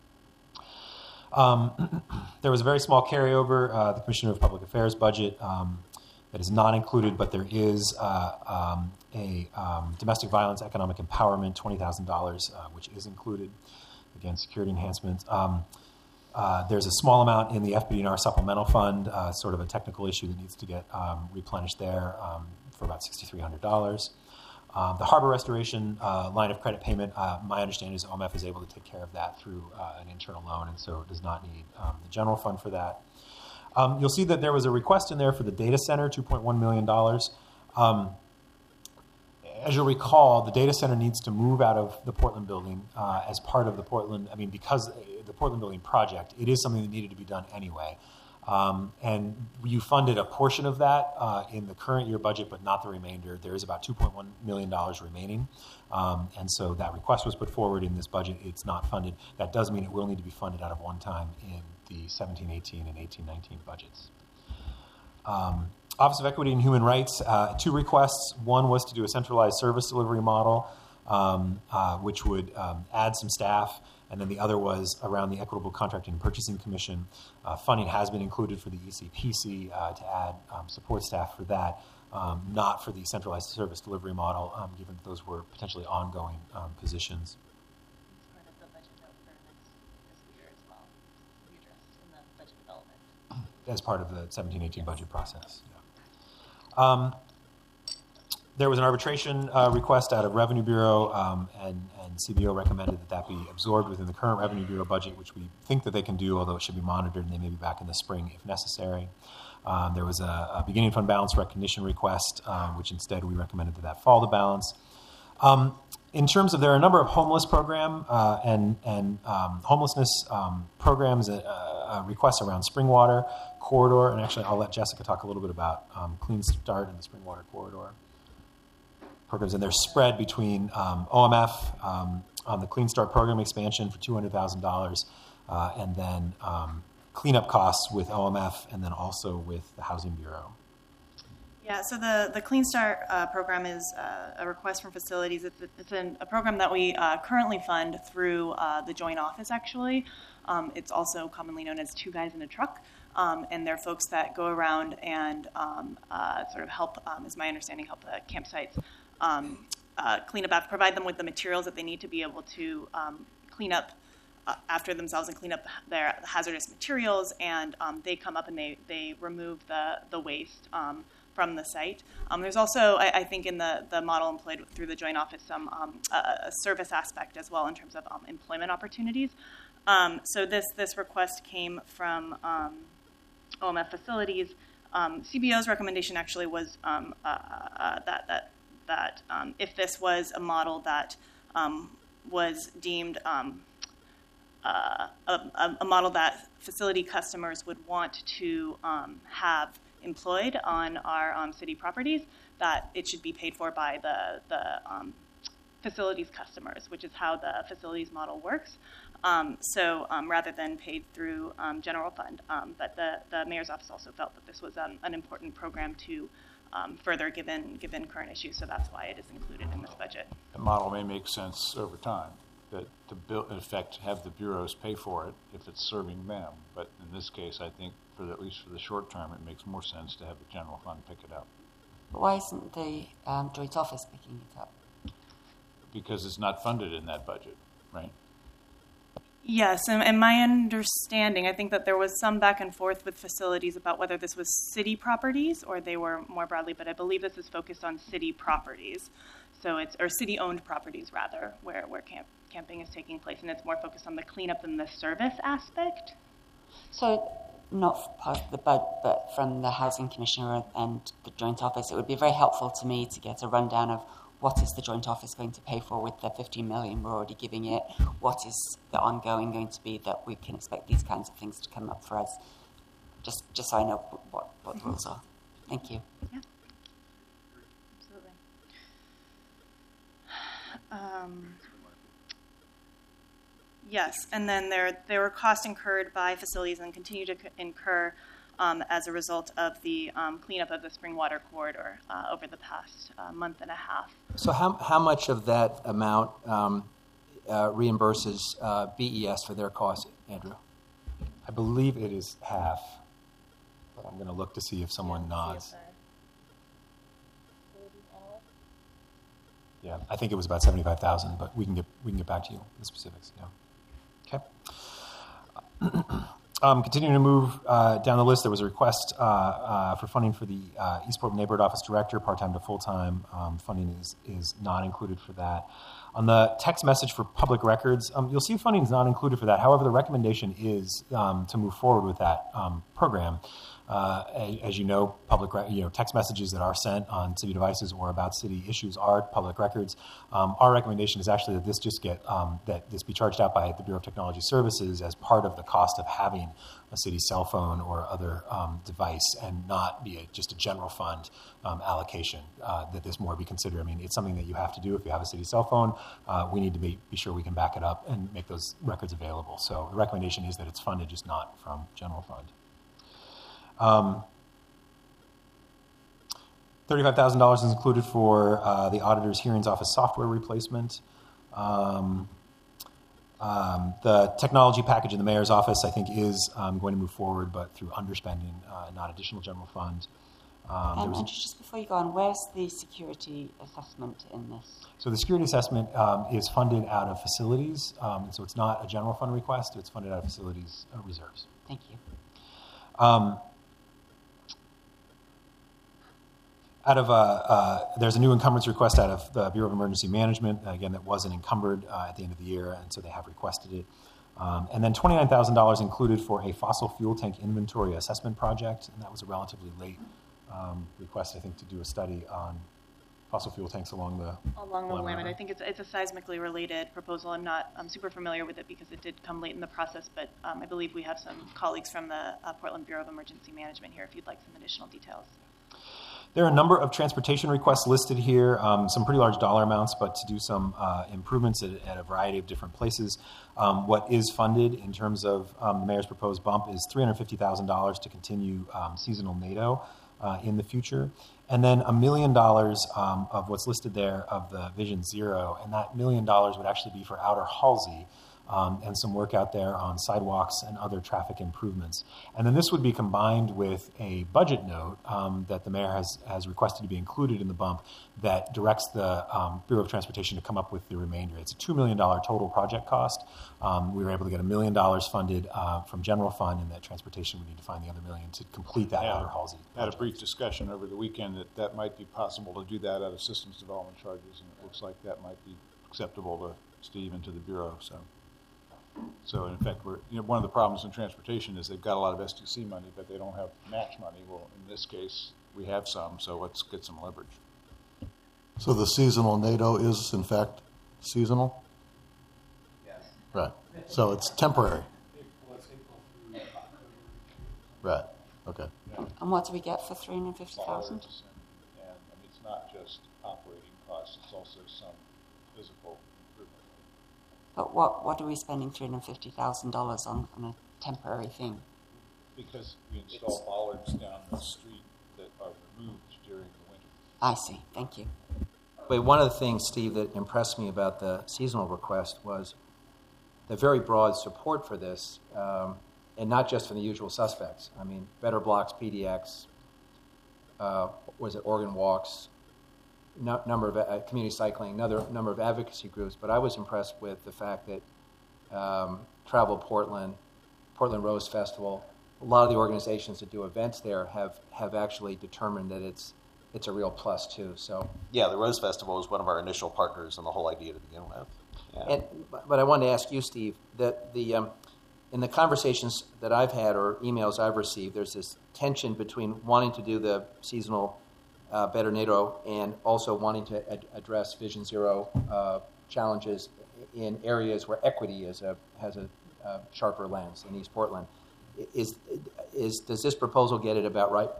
Um, there was a very small carryover, uh, the Commissioner of Public Affairs budget um, that is not included, but there is uh, um, a um, domestic violence economic empowerment, twenty thousand dollars, uh, which is included. Again, security enhancements. Um, Uh, there's a small amount in the F B D N R supplemental fund, uh, sort of a technical issue that needs to get um, replenished there um, for about six thousand three hundred dollars. Um, the harbor restoration uh, line of credit payment, uh, my understanding is O M F is able to take care of that through uh, an internal loan, and so it does not need um, the general fund for that. Um, you'll see that there was a request in there for the data center, two point one million dollars. Um, As you'll recall, the data center needs to move out of the Portland building uh, as part of the Portland, I mean, because the Portland building project, it is something that needed to be done anyway. Um, and you funded a portion of that uh, in the current year budget, but not the remainder. There is about two point one million dollars remaining. Um, and so that request was put forward in this budget. It's not funded. That does mean it will need to be funded out of one time in the seventeen eighteen and eighteen nineteen budgets. Um, Office of Equity and Human Rights, uh, two requests. One was to do a centralized service delivery model, um, uh, which would um, add some staff. And then the other was around the Equitable Contracting and Purchasing Commission. Uh, funding has been included for the E C P C uh, to add um, support staff for that, um, not for the centralized service delivery model, um, given that those were potentially ongoing um, positions. It's part of the budget note for next fiscal year as well, to be addressed in the budget development. As part of the seventeen eighteen budget process. Yeah. Um, There was an arbitration uh, request out of Revenue Bureau, um, and, and C B O recommended that that be absorbed within the current Revenue Bureau budget, which we think that they can do, although it should be monitored, and they may be back in the spring if necessary. Um, there was a, a beginning fund balance recognition request, uh, which instead we recommended that that fall the balance. Um, in terms of, there are a number of homeless program uh, and, and um, homelessness um, programs, uh, uh, requests around Springwater Corridor, and actually I'll let Jessica talk a little bit about um, Clean Start and the Springwater Corridor programs, and they're spread between um, O M F um, on the Clean Start program expansion for two hundred thousand dollars, uh, and then um, cleanup costs with O M F, and then also with the Housing Bureau. Yeah, so the, the Clean Start uh, program is uh, a request from facilities. It's, a, it's an, a program that we uh, currently fund through uh, the joint office, actually. Um, it's also commonly known as Two Guys in a Truck. Um, and they're folks that go around and um, uh, sort of help, um, is my understanding, help the campsites um, uh, clean up, provide them with the materials that they need to be able to um, clean up uh, after themselves and clean up their hazardous materials. And um, they come up and they, they remove the, the waste um, from the site. Um, there's also, I, I think, in the, the model employed through the joint office, some um, a, a service aspect as well in terms of um, employment opportunities. Um, so this this request came from um, O M F facilities. Um, C B O's recommendation actually was um, uh, uh, that that that um, if this was a model that um, was deemed um, uh, a, a model that facility customers would want to um, have employed on our um, city properties, that it should be paid for by the the um, facilities customers, which is how the facilities model works. Um, so um, rather than paid through um, general fund, um, but the, the mayor's office also felt that this was um, an important program to um, further given given current issues. So that's why it is included in this budget. The model may make sense over time, that to build, in effect, have the bureaus pay for it if it's serving them. But in this case, I think for the, at least for the short term, it makes more sense to have the general fund pick it up. But why isn't the um, joint office picking it up? Because it's not funded in that budget, right? Yes, and, and my understanding, I think that there was some back and forth with facilities about whether this was city properties or they were more broadly, but I believe this is focused on city properties. So it's, or city-owned properties, rather, where, where camp, camping is taking place, and it's more focused on the cleanup than the service aspect. So not part of the bud, but from the Housing Commissioner and the joint office, it would be very helpful to me to get a rundown of what is the joint office going to pay for with the fifteen million we're already giving it? What is the ongoing going to be that we can expect these kinds of things to come up for us? Just just so I know what, what the rules are. Thank you. Yeah, absolutely. Um, yes, and then there there were costs incurred by facilities and continue to incur Um, as a result of the um, cleanup of the Springwater Corridor uh, over the past uh, month and a half. So how how much of that amount um, uh, reimburses uh, B E S for their costs, Andrew? I believe it is half, but I'm going to look to see if someone nods. Yeah, I think it was about seventy-five thousand, but we can get we can get back to you with the specifics. Yeah. Okay. Um, continuing to move uh, down the list, there was a request uh, uh, for funding for the uh, Eastport Neighborhood Office Director, part-time to full-time. Um, funding is is not included for that. On the text message for public records, um, you'll see funding is not included for that. However, the recommendation is um, to move forward with that um, program. Uh, as you know, public re- you know text messages that are sent on city devices or about city issues are public records. Um, our recommendation is actually that this just get um, that this be charged out by the Bureau of Technology Services as part of the cost of having a city cell phone or other um, device, and not be a, just a general fund um, allocation. Uh, that this more be considered. I mean, it's something that you have to do if you have a city cell phone. Uh, we need to be, be sure we can back it up and make those records available. So the recommendation is that it's funded, just not from general fund. Um, thirty-five thousand dollars is included for uh, the auditor's hearings office software replacement. Um, um, the technology package in the mayor's office, I think, is um, going to move forward, but through underspending, uh, not additional general fund. Um, um, and just before you go on, where's the security assessment in this? So the security assessment um, is funded out of facilities, um, so it's not a general fund request. It's funded out of facilities uh, reserves. Thank you. Um, Out of uh, uh, there's a new encumbrance request out of the Bureau of Emergency Management, again, that wasn't encumbered uh, at the end of the year, and so they have requested it. Um, and then twenty-nine thousand dollars included for a fossil fuel tank inventory assessment project, and that was a relatively late um, request, I think, to do a study on fossil fuel tanks along the along the Willamette Willamette. I River. think it's it's a seismically related proposal. I'm not um, super familiar with it because it did come late in the process, but um, I believe we have some colleagues from the uh, Portland Bureau of Emergency Management here if you'd like some additional details. There are a number of transportation requests listed here, um, some pretty large dollar amounts, but to do some uh, improvements at, at a variety of different places. Um, what is funded in terms of um, the mayor's proposed bump is three hundred fifty thousand dollars to continue um, seasonal NATO uh, in the future. And then a million dollars um, of what's listed there of the Vision Zero, and that million dollars would actually be for Outer Halsey, Um, and some work out there on sidewalks and other traffic improvements. And then this would be combined with a budget note um, that the mayor has, has requested to be included in the bump that directs the um, Bureau of Transportation to come up with the remainder. It's a two million dollars total project cost. Um, we were able to get a million dollars funded uh, from general fund, and that transportation would need to find the other million to complete that Yeah. Outer Halsey I had a project. brief discussion over the weekend that that might be possible to do that out of systems development charges, and it looks like that might be acceptable to Steve and to the Bureau. So, so in effect, we're, you know, one of the problems in transportation is they've got a lot of S D C money, but they don't have match money. Well, in this case, we have some, so let's get some leverage. So the seasonal NATO is, in fact, seasonal? Yes. Right. So it's temporary. Right. Okay. And what do we get for three hundred fifty thousand dollars? And, and I mean, it's not just operating costs; it's also some physical improvement. But what, what are we spending three hundred fifty thousand dollars on, on a temporary thing? Because we install bollards down the street that are removed during the winter. I see. Thank you. But one of the things, Steve, that impressed me about the seasonal request was the very broad support for this, um, and not just from the usual suspects. I mean, Better Blocks, P D X, uh, was it Oregon Walks, no, number of uh, community cycling, another number of advocacy groups. But I was impressed with the fact that um, Travel Portland, Portland Rose Festival, a lot of the organizations that do events there have, have actually determined that it's it's a real plus too. So Yeah, the Rose Festival was one of our initial partners in the whole idea to begin with. Yeah. And, but I wanted to ask you, Steve, that the um, in the conversations that I've had or emails I've received, there's this tension between wanting to do the seasonal uh, Better NATO and also wanting to ad- address Vision Zero uh, challenges in areas where equity is a, has a uh, sharper lens in East Portland. Is, is does this proposal get it about right?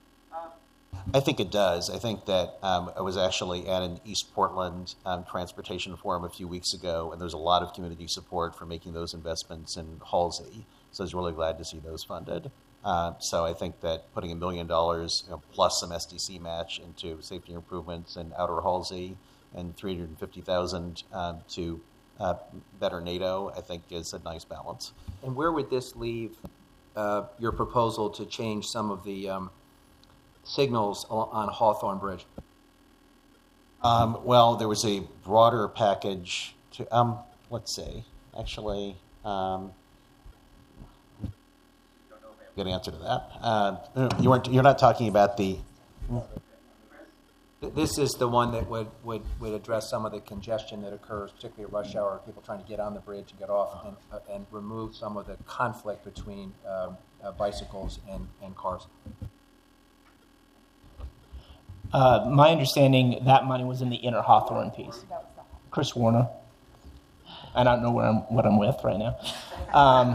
I think it does. I think that um, I was actually at an East Portland um, transportation forum a few weeks ago, and there's a lot of community support for making those investments in Halsey. So I was really glad to see those funded. Uh, so I think that putting a million dollars you know, plus some S D C match into safety improvements in Outer Halsey and three hundred fifty thousand dollars um, to uh, Better NATO, I think is a nice balance. And where would this leave uh, your proposal to change some of the um, signals on Hawthorne Bridge? Um, well, there was a broader package to, um, let's see, actually, um, good answer to that. Uh, you weren't, you're not talking about the, Th- This is the one that would, would, would address some of the congestion that occurs, particularly at rush hour, people trying to get on the bridge and get off, and, uh, and remove some of the conflict between um, uh, bicycles and, and cars. Uh, my understanding, that money was in the inner Hawthorne piece. Chris Warner. I don't know where I'm, what I'm with right now. Um,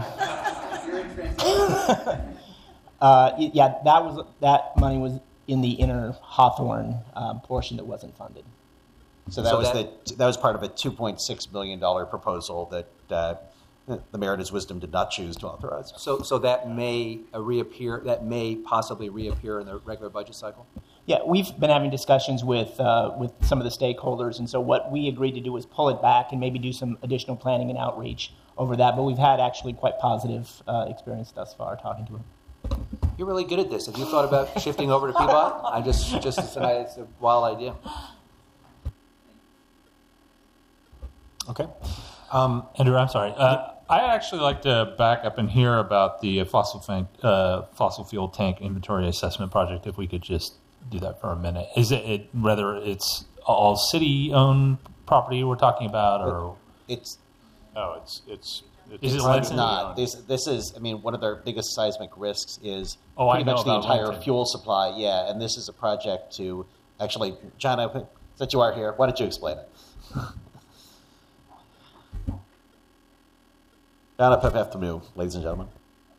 uh, yeah, that was that money was in the inner Hawthorne um, portion that wasn't funded. So that So was that- the that was part of a two point six million dollar proposal that uh, the mayor in his wisdom did not choose to authorize. So, so that may uh, reappear, that may possibly reappear in the regular budget cycle? Yeah, we've been having discussions with uh, with some of the stakeholders, and so what we agreed to do was pull it back and maybe do some additional planning and outreach over that. But we've had actually quite positive uh, experience thus far talking to them. You're really good at this. Have you thought about shifting over to P B O T? I just, just it's, an, it's a wild idea. Okay. Um, Andrew, I'm sorry. Uh, I actually like to back up and hear about the fossil, fan, uh, fossil fuel tank inventory assessment project, if we could just do that for a minute. Is it, it whether it's all city-owned property we're talking about, or It's No, it's, it's. Is it it's licensed? not. This this is. I mean, one of their biggest seismic risks is Oh, I pretty know much the about entire Lincoln. fuel supply. Yeah, and this is a project to actually, John, I- since you are here, why don't you explain it? John Papaftamou, ladies and gentlemen.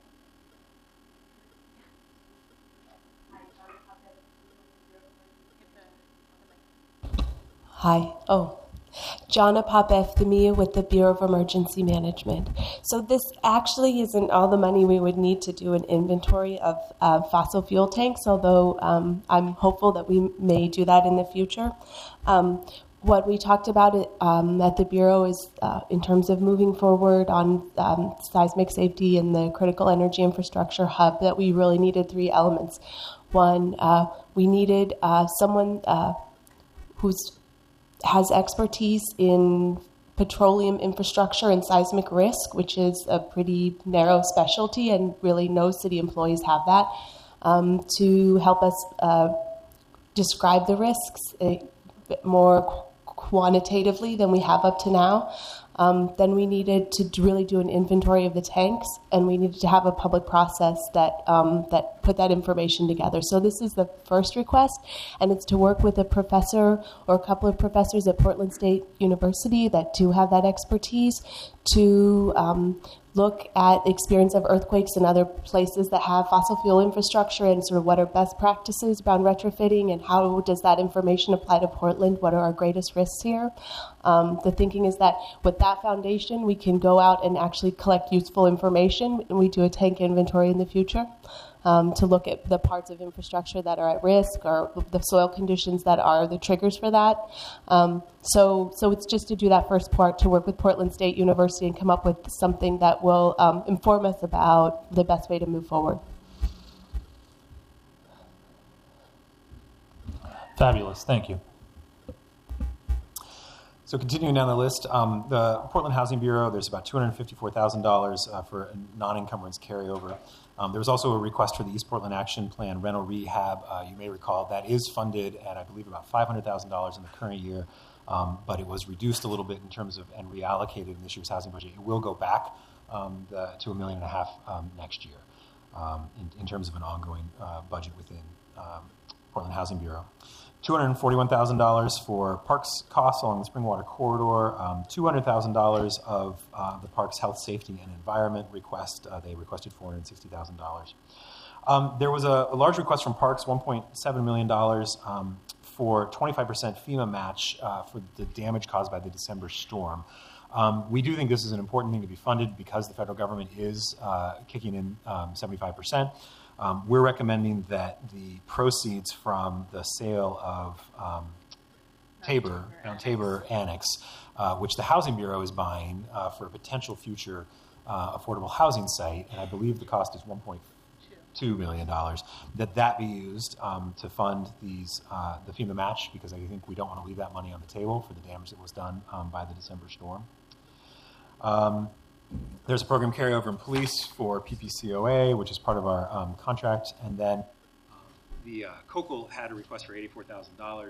Hi. Oh. Jana Papefthemia with the Bureau of Emergency Management. So this actually isn't all the money we would need to do an inventory of uh, fossil fuel tanks, although um, I'm hopeful that we may do that in the future. Um, what we talked about it, um, at the Bureau is uh, in terms of moving forward on um, seismic safety and the critical energy infrastructure hub, that we really needed three elements. One, uh, we needed uh, someone uh, who's has expertise in petroleum infrastructure and seismic risk, which is a pretty narrow specialty, and really no city employees have that, um, to help us uh, describe the risks a bit more qu- quantitatively than we have up to now. Um, then we needed to d- really do an inventory of the tanks, and we needed to have a public process that um, that put that information together. So this is the first request, and it's to work with a professor or a couple of professors at Portland State University that do have that expertise to um, look at the experience of earthquakes in other places that have fossil fuel infrastructure, and sort of what are best practices around retrofitting, and how does that information apply to Portland? What are our greatest risks here? Um, the thinking is that with that foundation, we can go out and actually collect useful information, and we do a tank inventory in the future um, to look at the parts of infrastructure that are at risk, or the soil conditions that are the triggers for that. Um, so, so it's just to do that first part, to work with Portland State University and come up with something that will um, inform us about the best way to move forward. Fabulous. Thank you. So continuing down the list, um, the Portland Housing Bureau, there's about two hundred fifty-four thousand dollars uh, for a non-encumbrance carryover. Um, there was also a request for the East Portland Action Plan rental rehab. Uh, you may recall that is funded at, I believe, about five hundred thousand dollars in the current year, um, but it was reduced a little bit in terms of and reallocated in this year's housing budget. It will go back um, the, to a million and a half um, next year um, in, in terms of an ongoing uh, budget within um, Portland Housing Bureau. two hundred forty-one thousand dollars for parks costs along the Springwater Corridor, um, two hundred thousand dollars of uh, the park's health, safety, and environment request. Uh, they requested four hundred sixty thousand dollars. Um, there was a, a large request from parks, one point seven million dollars, um, for twenty-five percent FEMA match uh, for the damage caused by the December storm. Um, we do think this is an important thing to be funded because the federal government is uh, kicking in um, seventy-five percent. Um, we're recommending that the proceeds from the sale of um, Tabor, Mount Tabor Annex, uh, which the Housing Bureau is buying uh, for a potential future uh, affordable housing site, and I believe the cost is one point two million dollars, that that be used um, to fund these uh, the FEMA match, because I think we don't want to leave that money on the table for the damage that was done um, by the December storm. Um, There's a program carryover in police for P P C O A, which is part of our um, contract. And then um, the uh, C O C L had a request for eighty-four thousand dollars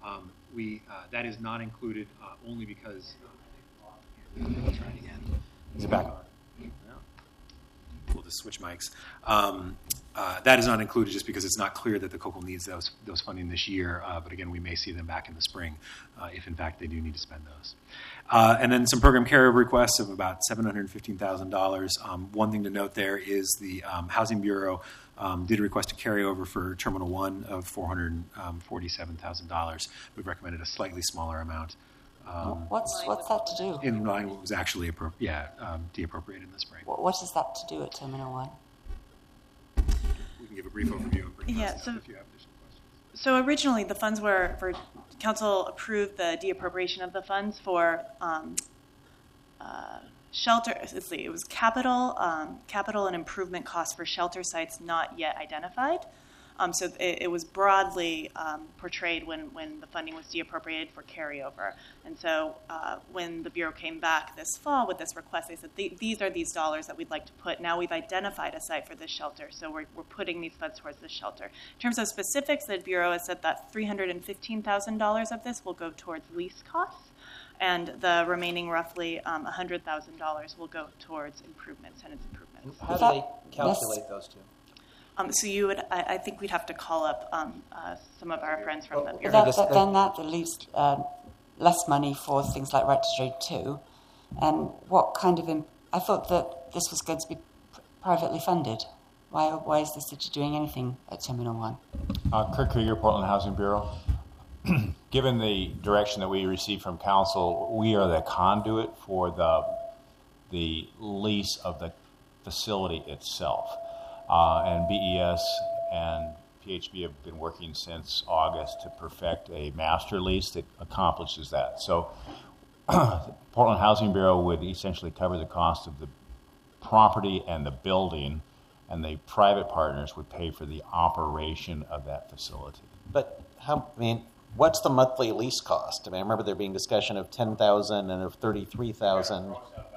Um, we uh, that is not included uh, only because. Uh, I'll try it again. Is it back? We'll just switch mics. Um, uh, that is not included just because it's not clear that the C O C L needs those those funding this year. Uh, but again, we may see them back in the spring uh, if, in fact, they do need to spend those. Uh, and then some program carryover requests of about seven hundred fifteen thousand dollars. Um, one thing to note there is the um, Housing Bureau um, did request a carryover for Terminal One of four hundred forty-seven thousand dollars. We've recommended a slightly smaller amount. Um, what's what's that to do? In line with what was actually appro- yeah um, de-appropriated in the spring. What, what is that to do at Terminal One? We can give a brief overview. And bring Yeah, so, if you have additional questions. So originally, the funds were for council approved the de-appropriation of the funds for um, uh, shelter. Let's see, it was capital, um, capital and improvement costs for shelter sites not yet identified. Um, so it, it was broadly um, portrayed when, when the funding was de-appropriated for carryover. And so uh, when the Bureau came back this fall with this request, they said, these are these dollars that we'd like to put. Now we've identified a site for this shelter, so we're, we're putting these funds towards this shelter. In terms of specifics, the Bureau has said that three hundred fifteen thousand dollars of this will go towards lease costs, and the remaining roughly um, one hundred thousand dollars will go towards improvements, tenants improvements. How do they calculate those two? Um, so you would, I, I think we'd have to call up um, uh, some of our friends from the Bureau. That, that, then that leaves um, less money for things like Right to Trade two. And what kind of, imp- I thought that this was going to be pr- privately funded. Why, why is the city doing anything at Terminal one? Uh, Kirk Krieger, Portland Housing Bureau. Given the direction that we received from council, we are the conduit for the the lease of the facility itself. Uh, and B E S and P H B have been working since August to perfect a master lease that accomplishes that. So Portland Housing Bureau would essentially cover the cost of the property and the building, and the private partners would pay for the operation of that facility. But how, I mean, what's the monthly lease cost? I mean, I remember there being discussion of ten thousand and of thirty-three thousand.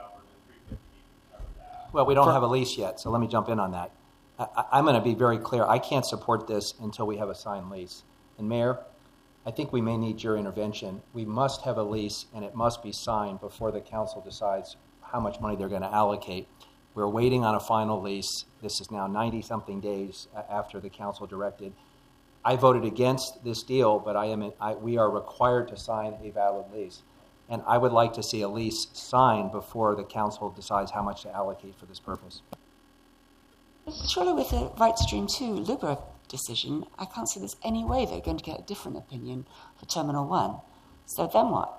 Well, we don't have a lease yet, so let me jump in on that. I, I'm going to be very clear. I can't support this until we have a signed lease. And Mayor, I think we may need your intervention. We must have a lease, and it must be signed before the council decides how much money they're going to allocate. We're waiting on a final lease. This is now ninety-something days after the council directed. I voted against this deal, but I am. I, we are required to sign a valid lease. And I would like to see a lease signed before the council decides how much to allocate for this purpose. Surely with the Right Stream two Libra decision, I can't see there's any way they're going to get a different opinion for Terminal one. So then what?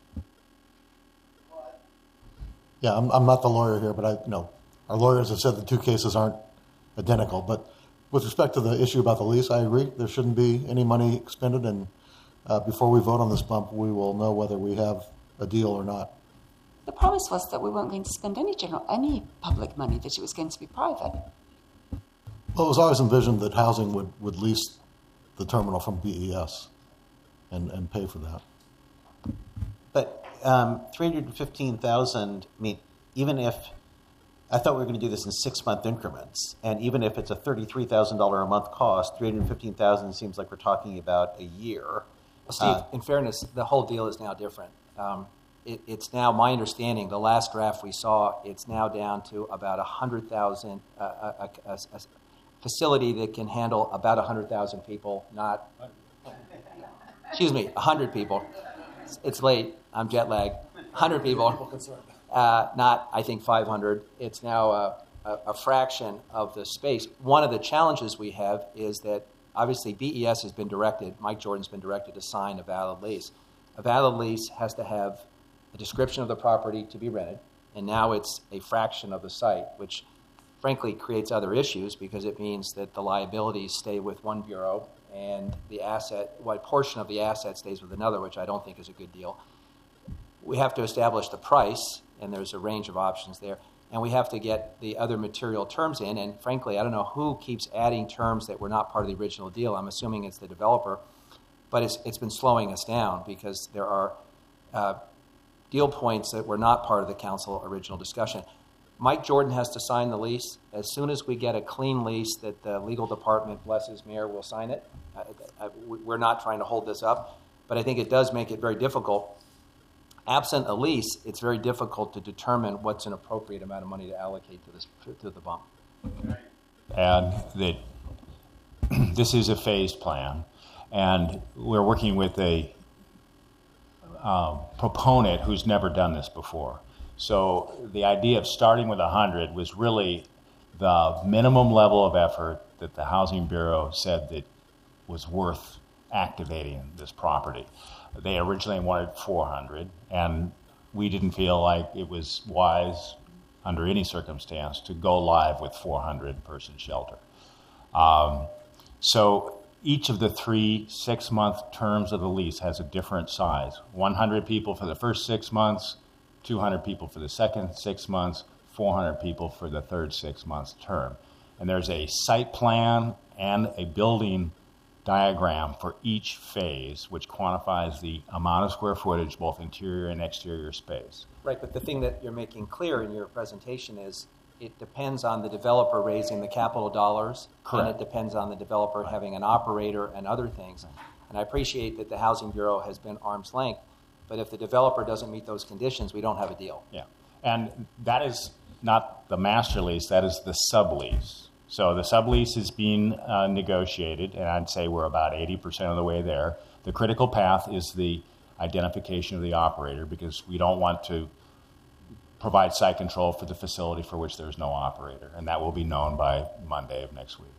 Yeah, I'm, I'm not the lawyer here, but I you know our lawyers have said the two cases aren't identical. But with respect to the issue about the lease, I agree. There shouldn't be any money expended, and uh, before we vote on this bump, we will know whether we have a deal or not. The promise was that we weren't going to spend any general, any public money, that it was going to be private. Well, it was always envisioned that housing would, would lease the terminal from B E S and, and pay for that. But um, three hundred fifteen thousand, I mean, even if, I thought we were going to do this in six-month increments, and even if it's a thirty-three thousand dollars a month cost, three hundred fifteen thousand dollars seems like we're talking about a year. Well, Steve, uh, in fairness, the whole deal is now different. Um, it, it's now, my understanding, the last draft we saw, it's now down to about one hundred thousand, uh, a, a, a, a facility that can handle about one hundred thousand people, not, excuse me, one hundred people. It's, it's late, I'm jet lagged. one hundred people, uh, not, I think, five hundred. It's now a, a, a fraction of the space. One of the challenges we have is that, obviously, B E S has been directed, Mike Jordan's been directed to sign a valid lease. A valid lease has to have a description of the property to be rented, and now it's a fraction of the site, which frankly creates other issues because it means that the liabilities stay with one bureau and the asset, what portion of the asset stays with another, which I don't think is a good deal. We have to establish the price, and there's a range of options there, and we have to get the other material terms in, and frankly, I don't know who keeps adding terms that were not part of the original deal. I'm assuming it's the developer. But it's, it's been slowing us down because there are uh, deal points that were not part of the council original discussion. Mike Jordan has to sign the lease. As soon as we get a clean lease that the legal department, bless his mayor, will sign it. Uh, uh, we're not trying to hold this up. But I think it does make it very difficult. Absent a lease, it's very difficult to determine what's an appropriate amount of money to allocate to this to the bump. And that this is a phased plan, and we're working with a um, proponent who's never done this before. So the idea of starting with one hundred was really the minimum level of effort that the Housing Bureau said that was worth activating this property. They originally wanted four hundred, and we didn't feel like it was wise under any circumstance to go live with four hundred person shelter. Um, so each of the three six-month terms of the lease has a different size. one hundred people for the first six months, two hundred people for the second six months, four hundred people for the third six months term. And there's a site plan and a building diagram for each phase, which quantifies the amount of square footage, both interior and exterior space. Right, but the thing that you're making clear in your presentation is it depends on the developer raising the capital dollars, Correct. and it depends on the developer having an operator and other things. And I appreciate that the Housing Bureau has been arm's length, but if the developer doesn't meet those conditions, we don't have a deal. Yeah, and that is not the master lease, that is the sublease. So the sublease is being uh, negotiated, and I'd say we're about eighty percent of the way there. The critical path is the identification of the operator, because we don't want to provide site control for the facility for which there's no operator, and that will be known by Monday of next week.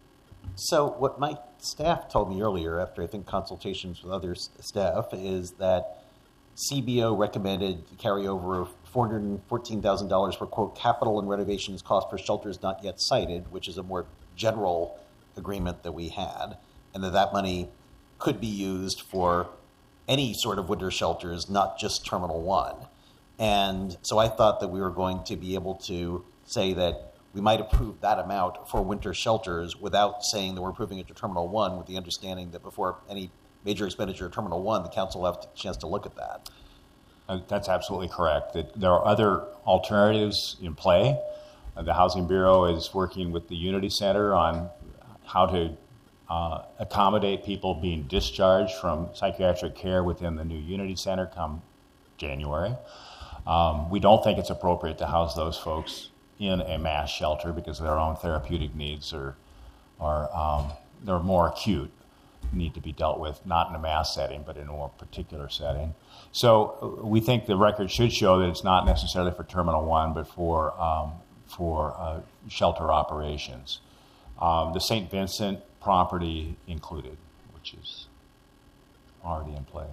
So what my staff told me earlier, after I think consultations with other s- staff, is that C B O recommended carry over of four hundred fourteen thousand dollars for, quote, capital and renovations cost for shelters not yet cited, which is a more general agreement that we had, and that that money could be used for any sort of winter shelters, not just Terminal one. And so I thought that we were going to be able to say that we might approve that amount for winter shelters without saying that we're approving it to Terminal one, with the understanding that before any major expenditure at Terminal one, the council will have a chance to look at that. Uh, that's absolutely correct. That there are other alternatives in play. Uh, the Housing Bureau is working with the Unity Center on how to uh, accommodate people being discharged from psychiatric care within the new Unity Center come January. Um, we don't think it's appropriate to house those folks in a mass shelter because their own therapeutic needs are, are um, they're more acute, need to be dealt with, not in a mass setting, but in a more particular setting. So uh, we think the record should show that it's not necessarily for Terminal one, but for, um, for uh, shelter operations. Um, the Saint Vincent property included, which is already in play.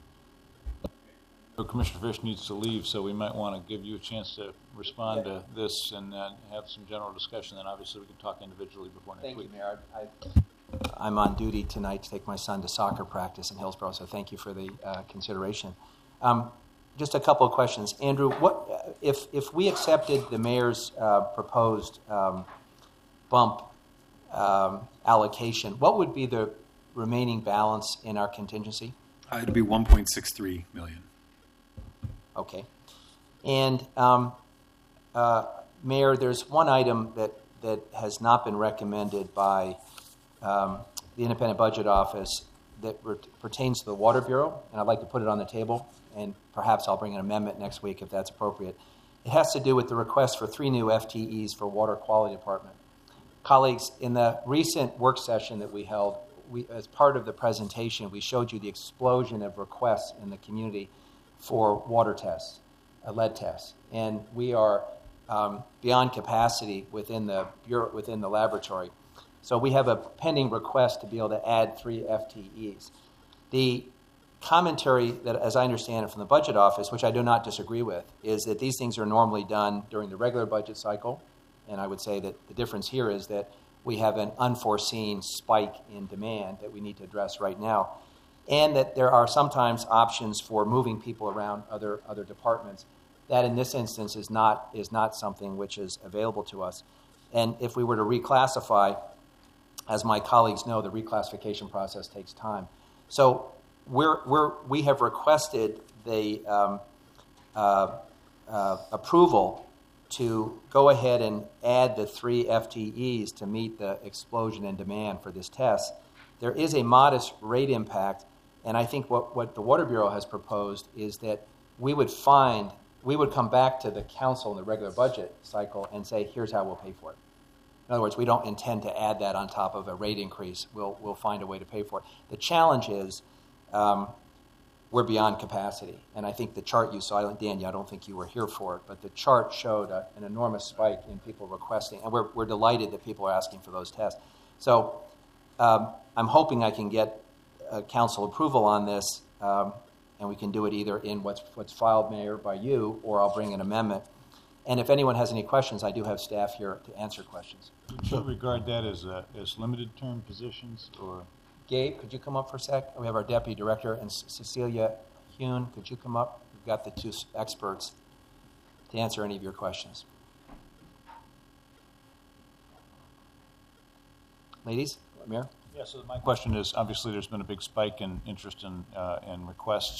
So Commissioner Fish needs to leave, so we might want to give you a chance to respond yeah. to this and uh, have some general discussion. Then obviously we can talk individually before next thank week. Thank you, Mayor. I, I'm on duty tonight to take my son to soccer practice in Hillsborough, so thank you for the uh, consideration. Um, just a couple of questions. Andrew, what if, if we accepted the mayor's uh, proposed um, bump um, allocation, what would be the remaining balance in our contingency? Uh, it'd be one point six three million. Okay. And, um, uh, Mayor, there's one item that, that has not been recommended by um, the Independent Budget Office that re- pertains to the Water Bureau, and I'd like to put it on the table, and perhaps I'll bring an amendment next week if that's appropriate. It has to do with the request for three new F T Es for Water Quality Department. Colleagues, in the recent work session that we held, we, as part of the presentation, we showed you the explosion of requests in the community for water tests, uh, lead tests, and we are um, beyond capacity within the bureau, within the laboratory. So we have a pending request to be able to add three F T Es. The commentary that, as I understand it from the budget office, which I do not disagree with, is that these things are normally done during the regular budget cycle, and I would say that the difference here is that we have an unforeseen spike in demand that we need to address right now, and that there are sometimes options for moving people around other other departments. That in this instance is not is not something which is available to us. And if we were to reclassify, as my colleagues know, the reclassification process takes time. So we're we're we have requested the um, uh, uh, approval to go ahead and add the three F T Es to meet the explosion in demand for this test. There is a modest rate impact, And I think what, what the Water Bureau has proposed is that we would find, we would come back to the council in the regular budget cycle and say, here's how we'll pay for it. In other words, we don't intend to add that on top of a rate increase. We'll, we'll find a way to pay for it. The challenge is um, we're beyond capacity. And I think the chart you saw, Daniel, I don't think you were here for it, but the chart showed a, an enormous spike in people requesting. And we're, we're delighted that people are asking for those tests. So um, I'm hoping I can get uh, council approval on this, um, and we can do it either in what's, what's filed, Mayor, by you, or I'll bring an amendment. And if anyone has any questions, I do have staff here to answer questions. Would you regard that as uh, as limited term positions, or? Gabe, could you come up for a sec? We have our deputy director, and C- Cecilia Hune, could you come up? We've got the two experts to answer any of your questions. Ladies, Mayor? Yeah, so my question is, obviously there's been a big spike in interest in, uh, in requests